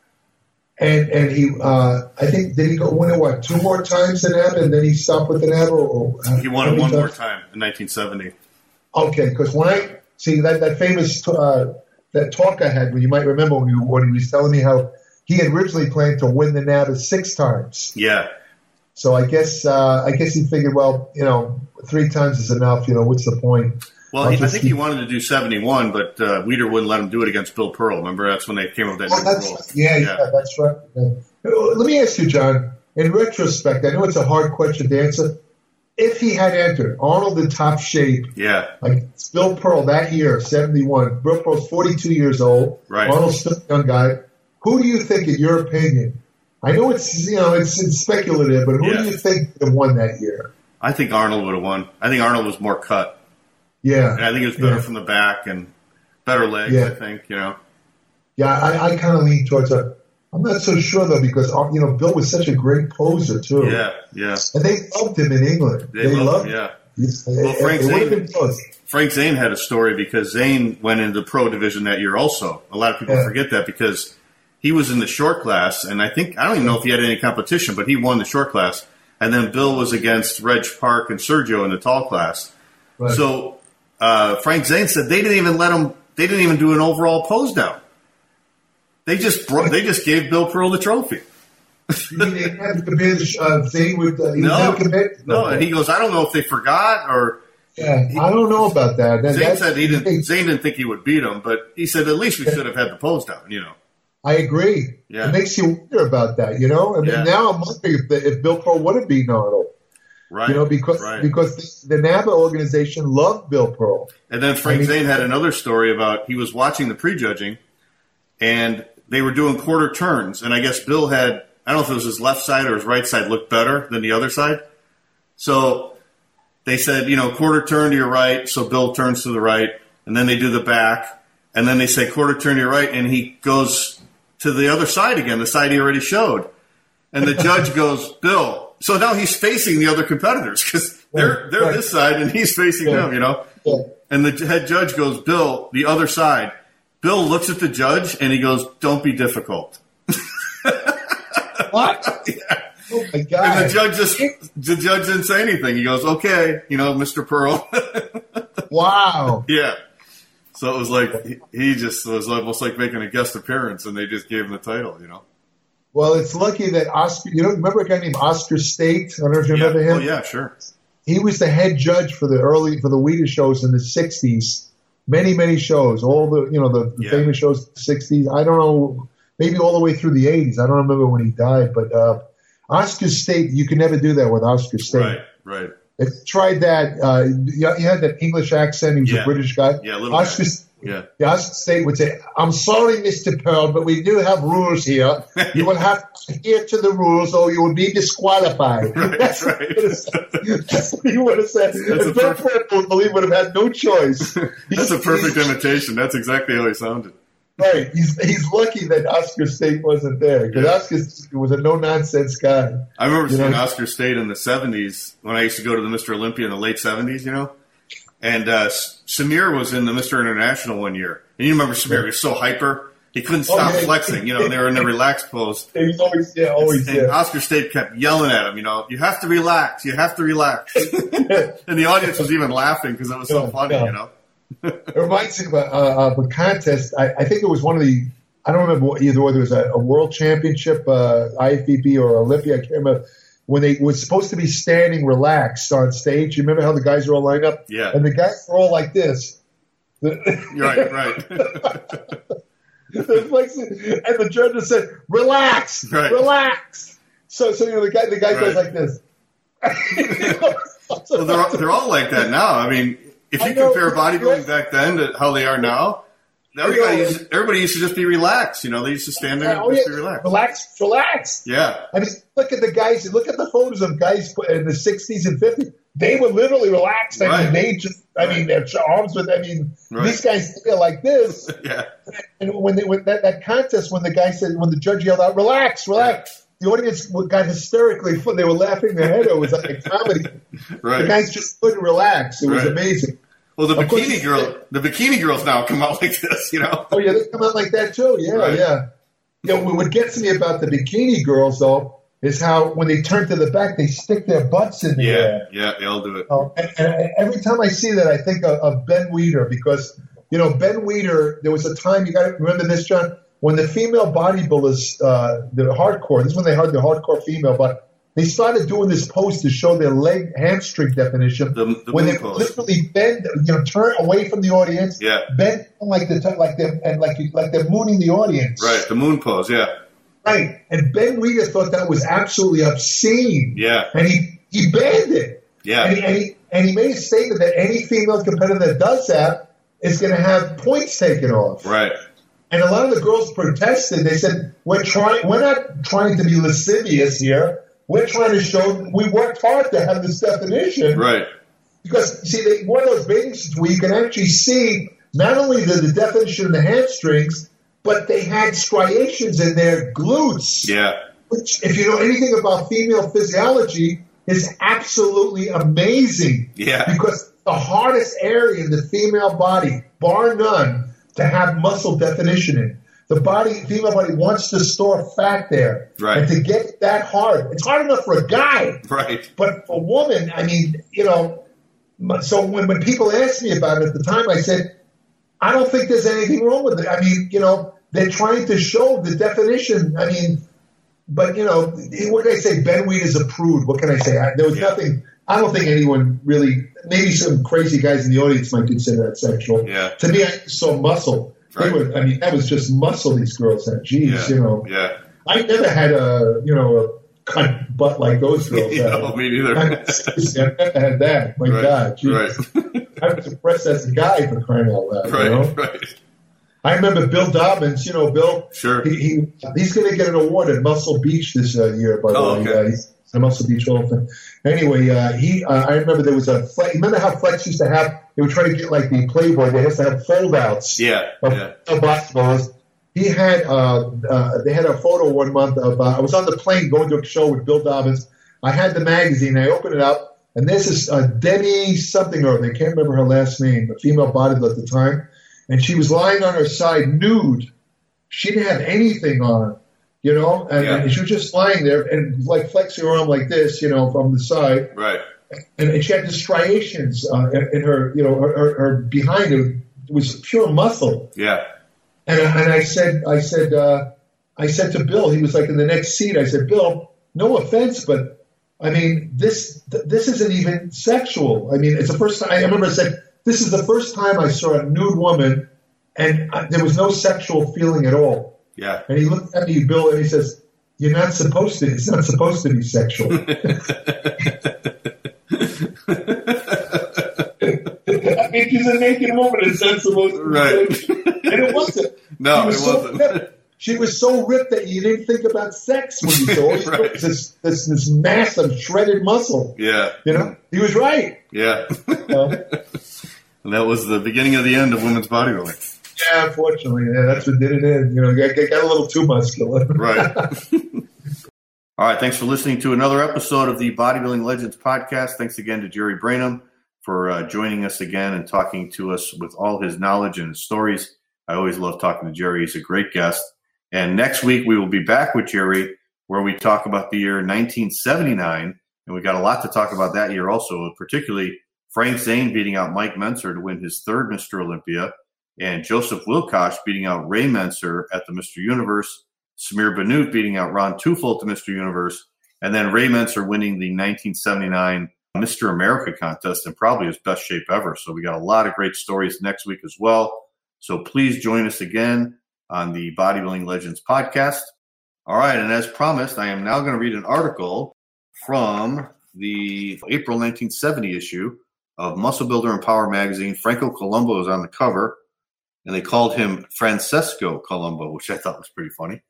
And and he, uh, I think, did he go win it what two more times in NABA, and then he stopped with the NABA? Or, or He won how it many one more times? time in nineteen seventy. Okay, because when I see that that famous uh, that talk I had, when you might remember when, you, when he was telling me how he had originally planned to win the NABA six times. Yeah. So I guess uh, I guess he figured, well, you know, three times is enough. You know, what's the point? Well, I'll he, I just think keep- he wanted to do seventy-one, but uh, Weeder wouldn't let him do it against Bill Pearl. Remember, that's when they came up with that Oh, new that's, rule. yeah, yeah, that's right. Yeah. Let me ask you, John. In retrospect, I know it's a hard question to answer. If he had entered Arnold in top shape, Yeah. like Bill Pearl that year, seventy-one. Bill Pearl's forty-two years old. Right. Arnold's still a young guy. Who do you think, in your opinion? I know it's you know it's, it's speculative, but who Yeah. do you think would have won that year? I think Arnold would have won. I think Arnold was more cut. Yeah, And I think it was better yeah. from the back and better legs, Yeah. I think, you know. Yeah, I, I kind of lean towards a. I'm not so sure though because uh, you know Bill was such a great poser too. Yeah, yeah. and they loved him in England. They, loved him, yeah. Yes, Well, it- Frank it would have Zane- been close. Frank Zane had a story because Zane went into the pro division that year also. A lot of people Yeah. forget that because he was in the short class, and I think, I don't even know if he had any competition, but he won the short class. and then Bill was against Reg Park and Sergio in the tall class. Right. So uh, Frank Zane said they didn't even let him. They didn't even do an overall pose down. They just brought, they just gave Bill Pearl the trophy. You mean they had to compare uh, Zane with uh, No, compare? no, and he goes, I don't know if they forgot or. Yeah, I don't know about that. that Zane said he didn't. Zane didn't think he would beat him, but he said at least we should have had the pose down. You know. I agree. Yeah. It makes you wonder about that. You know, I mean, Yeah. now I'm wondering if, the, if Bill Pearl would have beaten Arnold. Right. You know, because right. because the, the NABBA organization loved Bill Pearl. And then Frank I mean, Zane had another story about he was watching the prejudging, and they were doing quarter turns, and I guess Bill had, I don't know if it was his left side or his right side looked better than the other side. So they said, you know, quarter turn to your right, so Bill turns to the right, and then they do the back, and then they say quarter turn to your right, and he goes to the other side again, the side he already showed. And the judge goes, Bill. So now he's facing the other competitors because they're they're right. this side and he's facing Yeah. them, you know. Yeah. And the head judge goes, Bill, the other side. Bill looks at the judge and he goes, don't be difficult. What? Yeah. Oh my God! And the judge just the judge didn't say anything. He goes, okay, you know, Mister Pearl. Wow. Yeah. So it was like he, he just was almost like making a guest appearance, and they just gave him the title, you know. Well, it's lucky that Oscar. You know, remember a guy named Oscar State? I don't know if you Yeah. remember him. Oh yeah, sure. He was the head judge for the early for the Weta shows in the sixties. Many, many shows. All the you know the, the Yeah. famous shows in the sixties. I don't know, maybe all the way through the eighties. I don't remember when he died, but uh, Oscar State. You can never do that with Oscar State. Right, right. If you tried that, uh, you he had that English accent. He was Yeah. a British guy. Yeah, a little Oscar, bit. Yeah. the Oscar State would say, "I'm sorry, Mister Pearl, but we do have rules here. You will have to adhere to the rules, or you will be disqualified." Right, That's, right. What That's what he would have said. That's a And Bill perfect- Pearl, believe would have had no choice. That's a He's- perfect he's- imitation. That's exactly how he sounded. Right. He's he's lucky that Oscar State wasn't there because Yeah. Oscar was a no nonsense guy. I remember You seeing know? Oscar State in the seventies when I used to go to the Mister Olympia in the late seventies, you know. And uh, S- Samir was in the Mister International one year. And you remember Samir, he was so hyper. He couldn't Oh, stop yeah. flexing. You know, they were in the relaxed pose. He was always yeah, always And yeah. Oscar State kept yelling at him, you know, you have to relax, you have to relax. And the audience was even laughing because it was so Yeah, funny, yeah. you know. It reminds me of a, uh, of a contest. I, I think it was one of the. I don't remember what, either whether it was a, a world championship, uh, I F B B or Olympia. I can't remember when they were supposed to be standing relaxed on stage. You remember how the guys were all lined up? Yeah. And the guys were all like this. Right, right. They're flexing, and the judges said, "Relax, Right. relax." So, so you know, the guy, the guy goes Right. like this. Well, they're, all- they're all like that now. I mean, if I you know. compare bodybuilding back then to how they are now, everybody know. used, everybody used to just be relaxed. You know, they used to stand there and Oh, just yeah. be relaxed. Relax, relax. Yeah, I mean, look at the guys. Look at the photos of guys in the sixties and fifties. They were literally relaxed. I Right. mean, they just. I mean, their arms with. I mean, Right. these guys feel like this. yeah, And when they when that, that contest, when the guy said, when the judge yelled out, "Relax, relax," the audience got hysterically full. They were laughing their head. It was like a comedy. The right. guys just couldn't relax. It was Right. amazing. Well, the Of course- bikini girl, the bikini girls now come out like this. You know, Oh yeah, they come out like that too. Yeah, Right. yeah. You know, what gets me about the bikini girls though is how when they turn to the back, they stick their butts in the yeah, air. yeah, they all do it. Oh, and, and every time I see that, I think of, of Ben Weider because you know Ben Weider. There was a time you got to remember this, John, when the female bodybuilders, uh, the hardcore. This is when they had the hardcore female, but they started doing this pose to show their leg hamstring definition. The, the when moon they pose. literally bend, you know, turn away from the audience, Yeah. bend like the like they're and like like they're mooning the audience, Right, the moon pose. Yeah, right. And Ben Weider thought that was absolutely obscene, yeah, and he he banned it. yeah. And he, and, he, and he made a statement that any female competitor that does that is going to have points taken off. Right, And a lot of the girls protested. They said, "We're trying. We're not trying to be lascivious here. We're trying to show we worked hard to have this definition." right, Because see, they, one of those bathing suits where you can actually see not only the, the definition of the hamstrings, but they had striations in their glutes. yeah, Which, if you know anything about female physiology, is absolutely amazing. yeah, Because the hardest area in the female body, bar none, to have muscle definition in. the body, female body wants to store fat there. Right. And to get that hard, it's hard enough for a guy. Right. But for a woman, I mean, you know, so when, when people asked me about it at the time, I said, I don't think there's anything wrong with it. I mean, you know, they're trying to show the definition. I mean, but, you know, what can I say? Ben Weed is a prude. What can I say? I, there was yeah. nothing. I don't think anyone really, maybe some crazy guys in the audience might consider that sexual. Yeah. To me, I saw muscle. Right. They were, I mean, that was just muscle these girls had. Jeez, yeah. you know. Yeah. I never had a, you know, a cut butt like those girls had. No, me neither. I, I never had that. My right. God. Jeez. Right. I was impressed as a guy for crying out loud. Right, you know? right. I remember Bill Dobbins. You know, Bill. Sure. He, he he's going to get an award at Muscle Beach this uh, year. By the oh, way, okay. uh, he's the Muscle Beach Hall of Fame. Anyway, uh, he. Uh, I remember there was a. Remember how Flex used to have? They were trying to get like the Playboy. They used to have foldouts. Yeah. Of, yeah. of basketballs. He had. Uh, uh, they had a photo one month of. Uh, I was on the plane going to a show with Bill Dobbins. I had the magazine. I opened it up. And this is uh, Debbie something or other. I can't remember her last name, a female bodybuilder at the time. And she was lying on her side nude. She didn't have anything on, you know, and, yeah. and she was just lying there and like flexing her arm like this, you know, from the side. Right. And, and she had the striations uh, in, in her, you know, her, her, her behind her was pure muscle. Yeah. And, and I said, I said, uh, I said to Bill, he was like in the next seat. I said, Bill, no offense, but I mean, this this isn't even sexual. I mean, it's the first time. I remember I said, this is the first time I saw a nude woman, and I, there was no sexual feeling at all. Yeah. And he looked at me, Bill, and he says, you're not supposed to. It's not supposed to be sexual. I mean, she's a naked woman. It's not supposed to be right. sexual. And it wasn't. No, was it so wasn't. ripped. She was so ripped that you didn't think about sex when you saw her. Right. This, this this massive shredded muscle. Yeah. You know, he was right. Yeah. Uh, and that was the beginning of the end of women's bodybuilding. Yeah, unfortunately, yeah, that's what did it in. You know, got, got a little too muscular. Right. All right. Thanks for listening to another episode of the Bodybuilding Legends podcast. Thanks again to Jerry Brainham for uh, joining us again and talking to us with all his knowledge and his stories. I always love talking to Jerry. He's a great guest. And next week, we will be back with Jerry, where we talk about the year nineteen seventy-nine. And we got a lot to talk about that year also, particularly Frank Zane beating out Mike Mentzer to win his third Mister Olympia, and Joseph Wilkoch beating out Ray Mentzer at the Mister Universe, Samir Bannout beating out Ron Tufel at the Mister Universe, and then Ray Mentzer winning the nineteen seventy-nine Mister America contest in probably his best shape ever. So we got a lot of great stories next week as well. So please join us again on the Bodybuilding Legends podcast. All right, and as promised, I am now going to read an article from the April nineteen seventy issue of Muscle Builder and Power magazine. Franco Columbu is on the cover, and they called him Francesco Columbu, which I thought was pretty funny.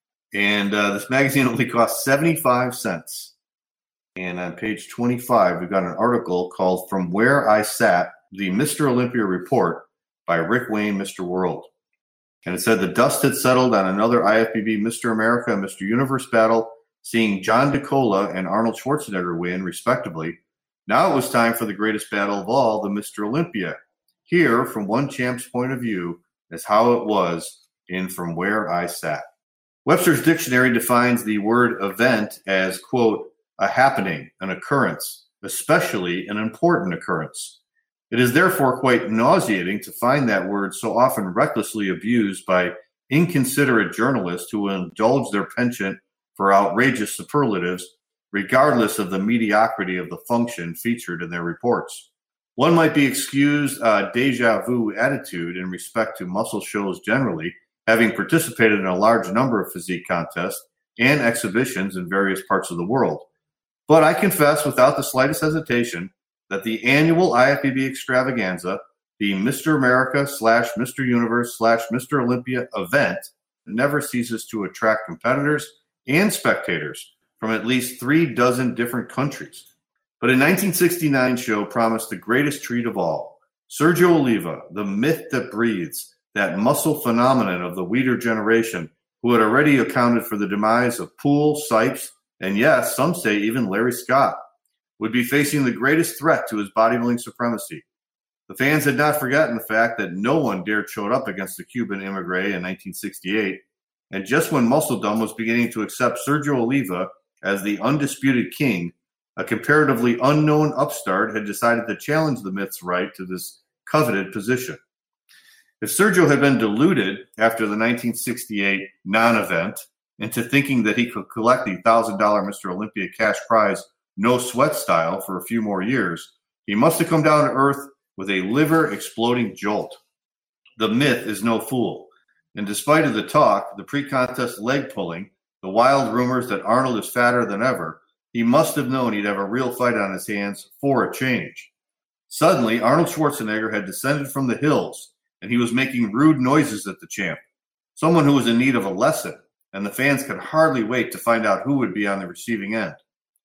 And uh, this magazine only cost seventy-five cents. And on page twenty-five, we've got an article called From Where I Sat, the Mister Olympia Report by Rick Wayne, Mister World. And it said the dust had settled on another I F B B Mister America and Mister Universe battle, seeing John DeCola and Arnold Schwarzenegger win, respectively. Now it was time for the greatest battle of all, the Mister Olympia. Here, from one champ's point of view, is how it was in From Where I Sat. Webster's Dictionary defines the word event as, quote, a happening, an occurrence, especially an important occurrence. It is therefore quite nauseating to find that word so often recklessly abused by inconsiderate journalists who indulge their penchant for outrageous superlatives, regardless of the mediocrity of the function featured in their reports. One might be excused a deja vu attitude in respect to muscle shows generally, having participated in a large number of physique contests and exhibitions in various parts of the world. But I confess without the slightest hesitation that the annual I F B B extravaganza, the Mister America slash Mister Universe slash Mister Olympia event, never ceases to attract competitors and spectators from at least three dozen different countries. But a nineteen sixty-nine show promised the greatest treat of all. Sergio Oliva, the myth that breathes, that muscle phenomenon of the Weider generation, who had already accounted for the demise of Poole, Sipes, and yes, some say even Larry Scott, would be facing the greatest threat to his bodybuilding supremacy. The fans had not forgotten the fact that no one dared show up against the Cuban immigrant in nineteen sixty-eight, and just when Muscledom was beginning to accept Sergio Oliva as the undisputed king, a comparatively unknown upstart had decided to challenge the Myth's right to this coveted position. If Sergio had been deluded after the nineteen sixty-eight non-event into thinking that he could collect the one thousand dollars Mister Olympia cash prize no sweat style for a few more years, he must have come down to earth with a liver-exploding jolt. The Myth is no fool, and despite of the talk, the pre-contest leg pulling, the wild rumors that Arnold is fatter than ever, he must have known he'd have a real fight on his hands for a change. Suddenly, Arnold Schwarzenegger had descended from the hills, and he was making rude noises at the champ, someone who was in need of a lesson, and the fans could hardly wait to find out who would be on the receiving end.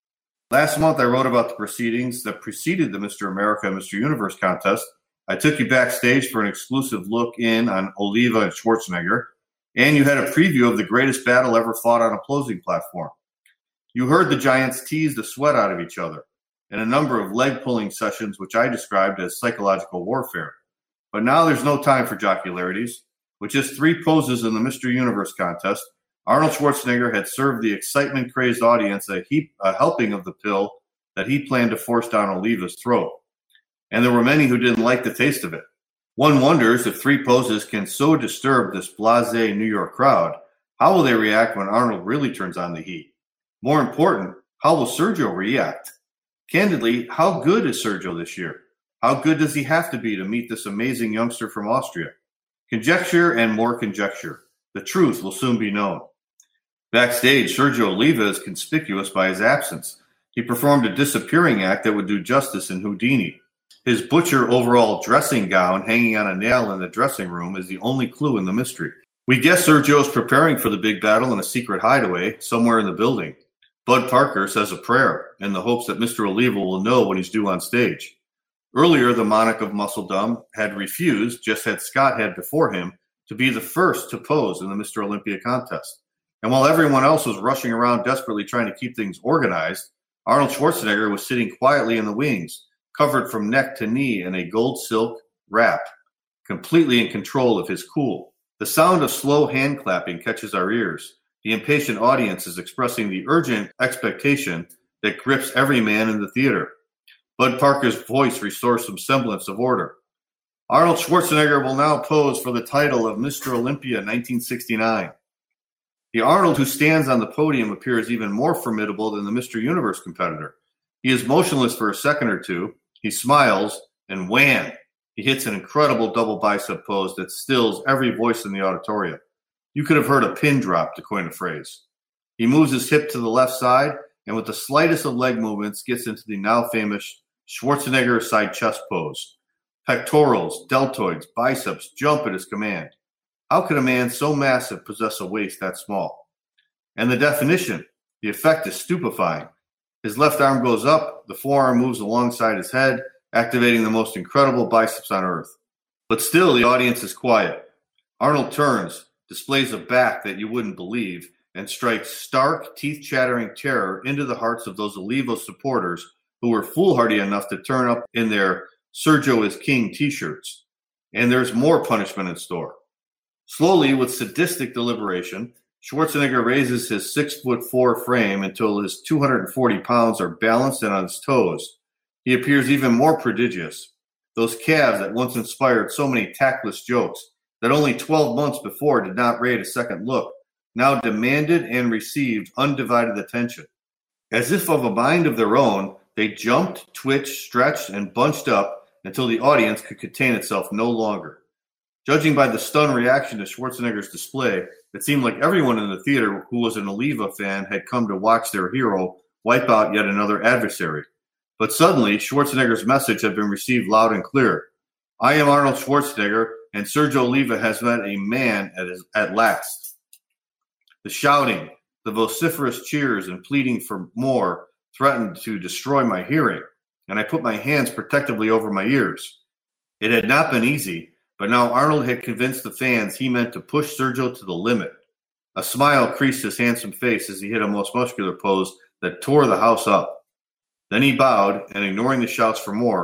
Last month, I wrote about the proceedings that preceded the Mister America and Mister Universe contest. I took you backstage for an exclusive look in on Oliva and Schwarzenegger, and you had a preview of the greatest battle ever fought on a closing platform. You heard the giants tease the sweat out of each other in a number of leg-pulling sessions, which I described as psychological warfare. But now there's no time for jocularities. With just three poses in the Mister Universe contest, Arnold Schwarzenegger had served the excitement-crazed audience a, heap, a helping of the pill that he planned to force down Oliva's throat. And there were many who didn't like the taste of it. One wonders if three poses can so disturb this blasé New York crowd, how will they react when Arnold really turns on the heat? More important, how will Sergio react? Candidly, how good is Sergio this year? How good does he have to be to meet this amazing youngster from Austria? Conjecture and more conjecture. The truth will soon be known. Backstage, Sergio Oliva is conspicuous by his absence. He performed a disappearing act that would do justice in Houdini. His butcher overall dressing gown hanging on a nail in the dressing room is the only clue in the mystery. We guess Sergio is preparing for the big battle in a secret hideaway somewhere in the building. Bud Parker says a prayer in the hopes that Mister Oliva will know when he's due on stage. Earlier, the monarch of Muscledom had refused, just as Scott had before him, to be the first to pose in the Mister Olympia contest. And while everyone else was rushing around desperately trying to keep things organized, Arnold Schwarzenegger was sitting quietly in the wings, covered from neck to knee in a gold silk wrap, completely in control of his cool. The sound of slow hand clapping catches our ears. The impatient audience is expressing the urgent expectation that grips every man in the theater. Bud Parker's voice restores some semblance of order. Arnold Schwarzenegger will now pose for the title of Mister Olympia nineteen sixty-nine. The Arnold who stands on the podium appears even more formidable than the Mister Universe competitor. He is motionless for a second or two. He smiles, and wham! He hits an incredible double bicep pose that stills every voice in the auditorium. You could have heard a pin drop, to coin a phrase. He moves his hip to the left side, and with the slightest of leg movements, gets into the now famous Schwarzenegger side chest pose. Pectorals, deltoids, biceps jump at his command. How could a man so massive possess a waist that small? And the definition, the effect is stupefying. His left arm goes up, the forearm moves alongside his head, activating the most incredible biceps on earth. But still, the audience is quiet. Arnold turns, displays a back that you wouldn't believe, and strikes stark, teeth-chattering terror into the hearts of those Oliva supporters who were foolhardy enough to turn up in their Sergio is King t-shirts. And there's more punishment in store. Slowly, with sadistic deliberation, Schwarzenegger raises his six foot four frame until his two hundred forty pounds are balanced and on his toes. He appears even more prodigious. Those calves that once inspired so many tactless jokes that only twelve months before did not rate a second look, now demanded and received undivided attention. As if of a mind of their own, they jumped, twitched, stretched, and bunched up until the audience could contain itself no longer. Judging by the stunned reaction to Schwarzenegger's display, it seemed like everyone in the theater who was an Oliva fan had come to watch their hero wipe out yet another adversary. But suddenly, Schwarzenegger's message had been received loud and clear. I am Arnold Schwarzenegger, and Sergio Oliva has met a man at, his, at last. The shouting, the vociferous cheers and pleading for more threatened to destroy my hearing, and I put my hands protectively over my ears. It had not been easy, but now Arnold had convinced the fans he meant to push Sergio to the limit. A smile creased his handsome face as he hit a most muscular pose that tore the house up. Then he bowed, and ignoring the shouts for more,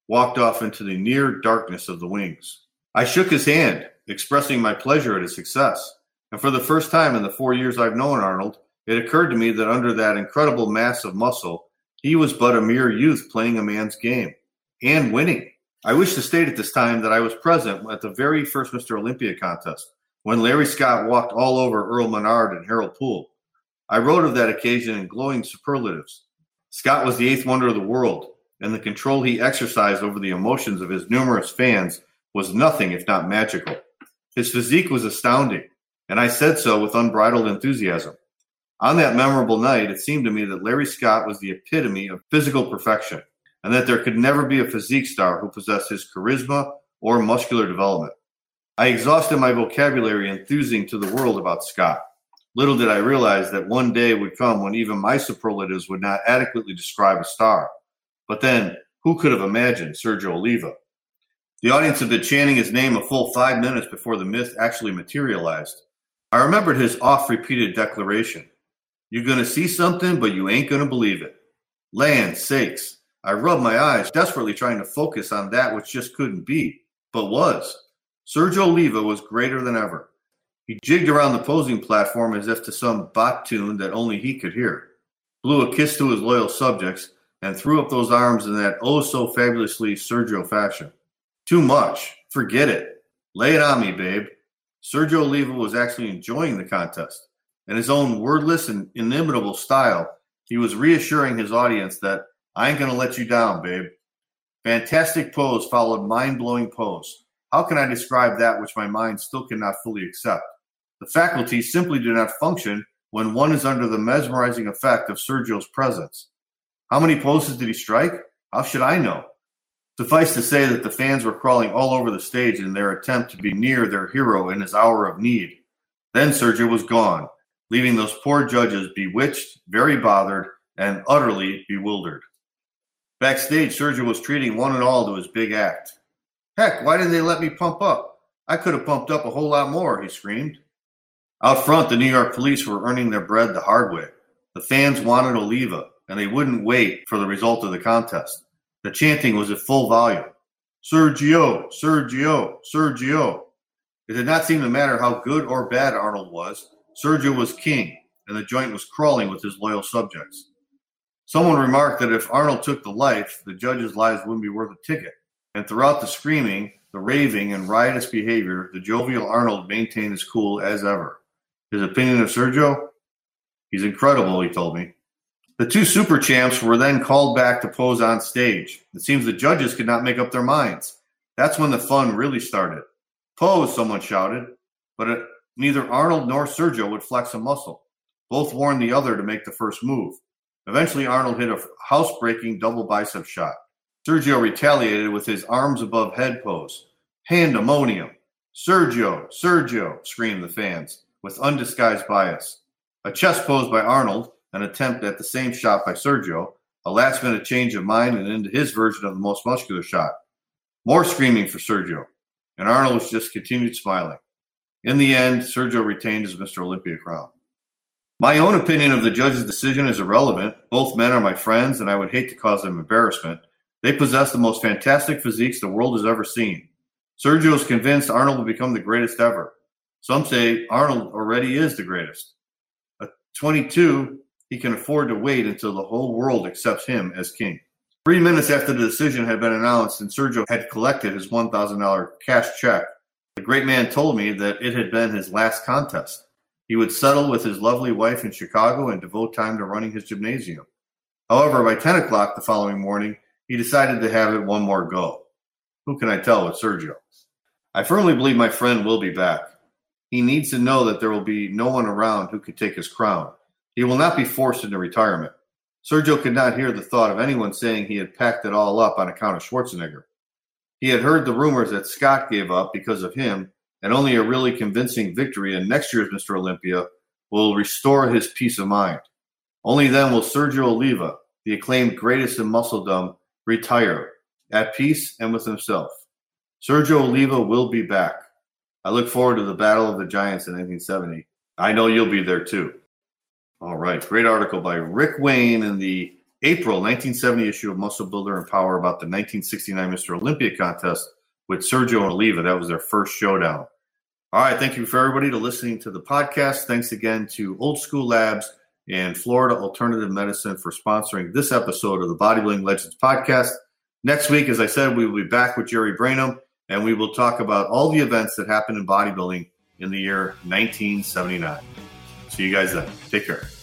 walked off into the near darkness of the wings. I shook his hand, expressing my pleasure at his success. And for the first time in the four years I've known Arnold, it occurred to me that under that incredible mass of muscle, he was but a mere youth playing a man's game and winning. I wish to state at this time that I was present at the very first Mister Olympia contest, when Larry Scott walked all over Earl Menard and Harold Poole. I wrote of that occasion in glowing superlatives. Scott was the eighth wonder of the world, and the control he exercised over the emotions of his numerous fans was nothing if not magical. His physique was astounding, and I said so with unbridled enthusiasm. On that memorable night, it seemed to me that Larry Scott was the epitome of physical perfection, and that there could never be a physique star who possessed his charisma or muscular development. I exhausted my vocabulary enthusing to the world about Scott. Little did I realize that one day would come when even my superlatives would not adequately describe a star. But then, who could have imagined Sergio Oliva? The audience had been chanting his name a full five minutes before the myth actually materialized. I remembered his oft-repeated declaration, "You're going to see something, but you ain't going to believe it." Land sakes! I rubbed my eyes, desperately trying to focus on that which just couldn't be, but was. Sergio Oliva was greater than ever. He jigged around the posing platform as if to some bot tune that only he could hear, blew a kiss to his loyal subjects, and threw up those arms in that oh-so-fabulously Sergio fashion. Too much. Forget it. Lay it on me, babe. Sergio Oliva was actually enjoying the contest. In his own wordless and inimitable style, he was reassuring his audience that, "I ain't going to let you down, babe." Fantastic pose followed mind-blowing pose. How can I describe that which my mind still cannot fully accept? The faculties simply do not function when one is under the mesmerizing effect of Sergio's presence. How many poses did he strike? How should I know? Suffice to say that the fans were crawling all over the stage in their attempt to be near their hero in his hour of need. Then Sergio was gone, leaving those poor judges bewitched, very bothered, and utterly bewildered. Backstage, Sergio was treating one and all to his big act. "Heck, why didn't they let me pump up? I could have pumped up a whole lot more," he screamed. Out front, the New York police were earning their bread the hard way. The fans wanted Oliva, and they wouldn't wait for the result of the contest. The chanting was at full volume. "Sergio, Sergio, Sergio." It did not seem to matter how good or bad Arnold was. Sergio was king, and the joint was crawling with his loyal subjects. Someone remarked that if Arnold took the life, the judges' lives wouldn't be worth a ticket. And throughout the screaming, the raving, and riotous behavior, the jovial Arnold maintained his cool as ever. His opinion of Sergio? "He's incredible," he told me. The two super champs were then called back to pose on stage. It seems the judges could not make up their minds. That's when the fun really started. "Pose," someone shouted, but it, neither Arnold nor Sergio would flex a muscle. Both warned the other to make the first move. Eventually, Arnold hit a house-breaking double bicep shot. Sergio retaliated with his arms above head pose. "Pandemonium! Sergio! Sergio!" screamed the fans, with undisguised bias. A chest pose by Arnold, an attempt at the same shot by Sergio, a last-minute change of mind and into his version of the most muscular shot. More screaming for Sergio, and Arnold was just continued smiling. In the end, Sergio retained his Mister Olympia crown. My own opinion of the judge's decision is irrelevant. Both men are my friends, and I would hate to cause them embarrassment. They possess the most fantastic physiques the world has ever seen. Sergio is convinced Arnold will become the greatest ever. Some say Arnold already is the greatest. At twenty-two, he can afford to wait until the whole world accepts him as king. Three minutes after the decision had been announced and Sergio had collected his one thousand dollars cash check, the great man told me that it had been his last contest. He would settle with his lovely wife in Chicago and devote time to running his gymnasium. However, by ten o'clock the following morning, he decided to have it one more go. Who can I tell with Sergio? I firmly believe my friend will be back. He needs to know that there will be no one around who could take his crown. He will not be forced into retirement. Sergio could not hear the thought of anyone saying he had packed it all up on account of Schwarzenegger. He had heard the rumors that Scott gave up because of him, and only a really convincing victory in next year's Mister Olympia will restore his peace of mind. Only then will Sergio Oliva, the acclaimed greatest in muscledom, retire, at peace and with himself. Sergio Oliva will be back. I look forward to the Battle of the Giants in nineteen seventy. I know you'll be there too. All right, great article by Rick Wayne in the April nineteen seventy issue of Muscle Builder and Power about the nineteen sixty-nine Mister Olympia contest with Sergio and Oliva. That was their first showdown. All right, thank you for everybody to listening to the podcast. Thanks again to Old School Labs and Florida Alternative Medicine for sponsoring this episode of the Bodybuilding Legends podcast. Next week, as I said, we will be back with Jerry Brainham, and we will talk about all the events that happened in bodybuilding in the year nineteen seventy-nine. See you guys then. Take care.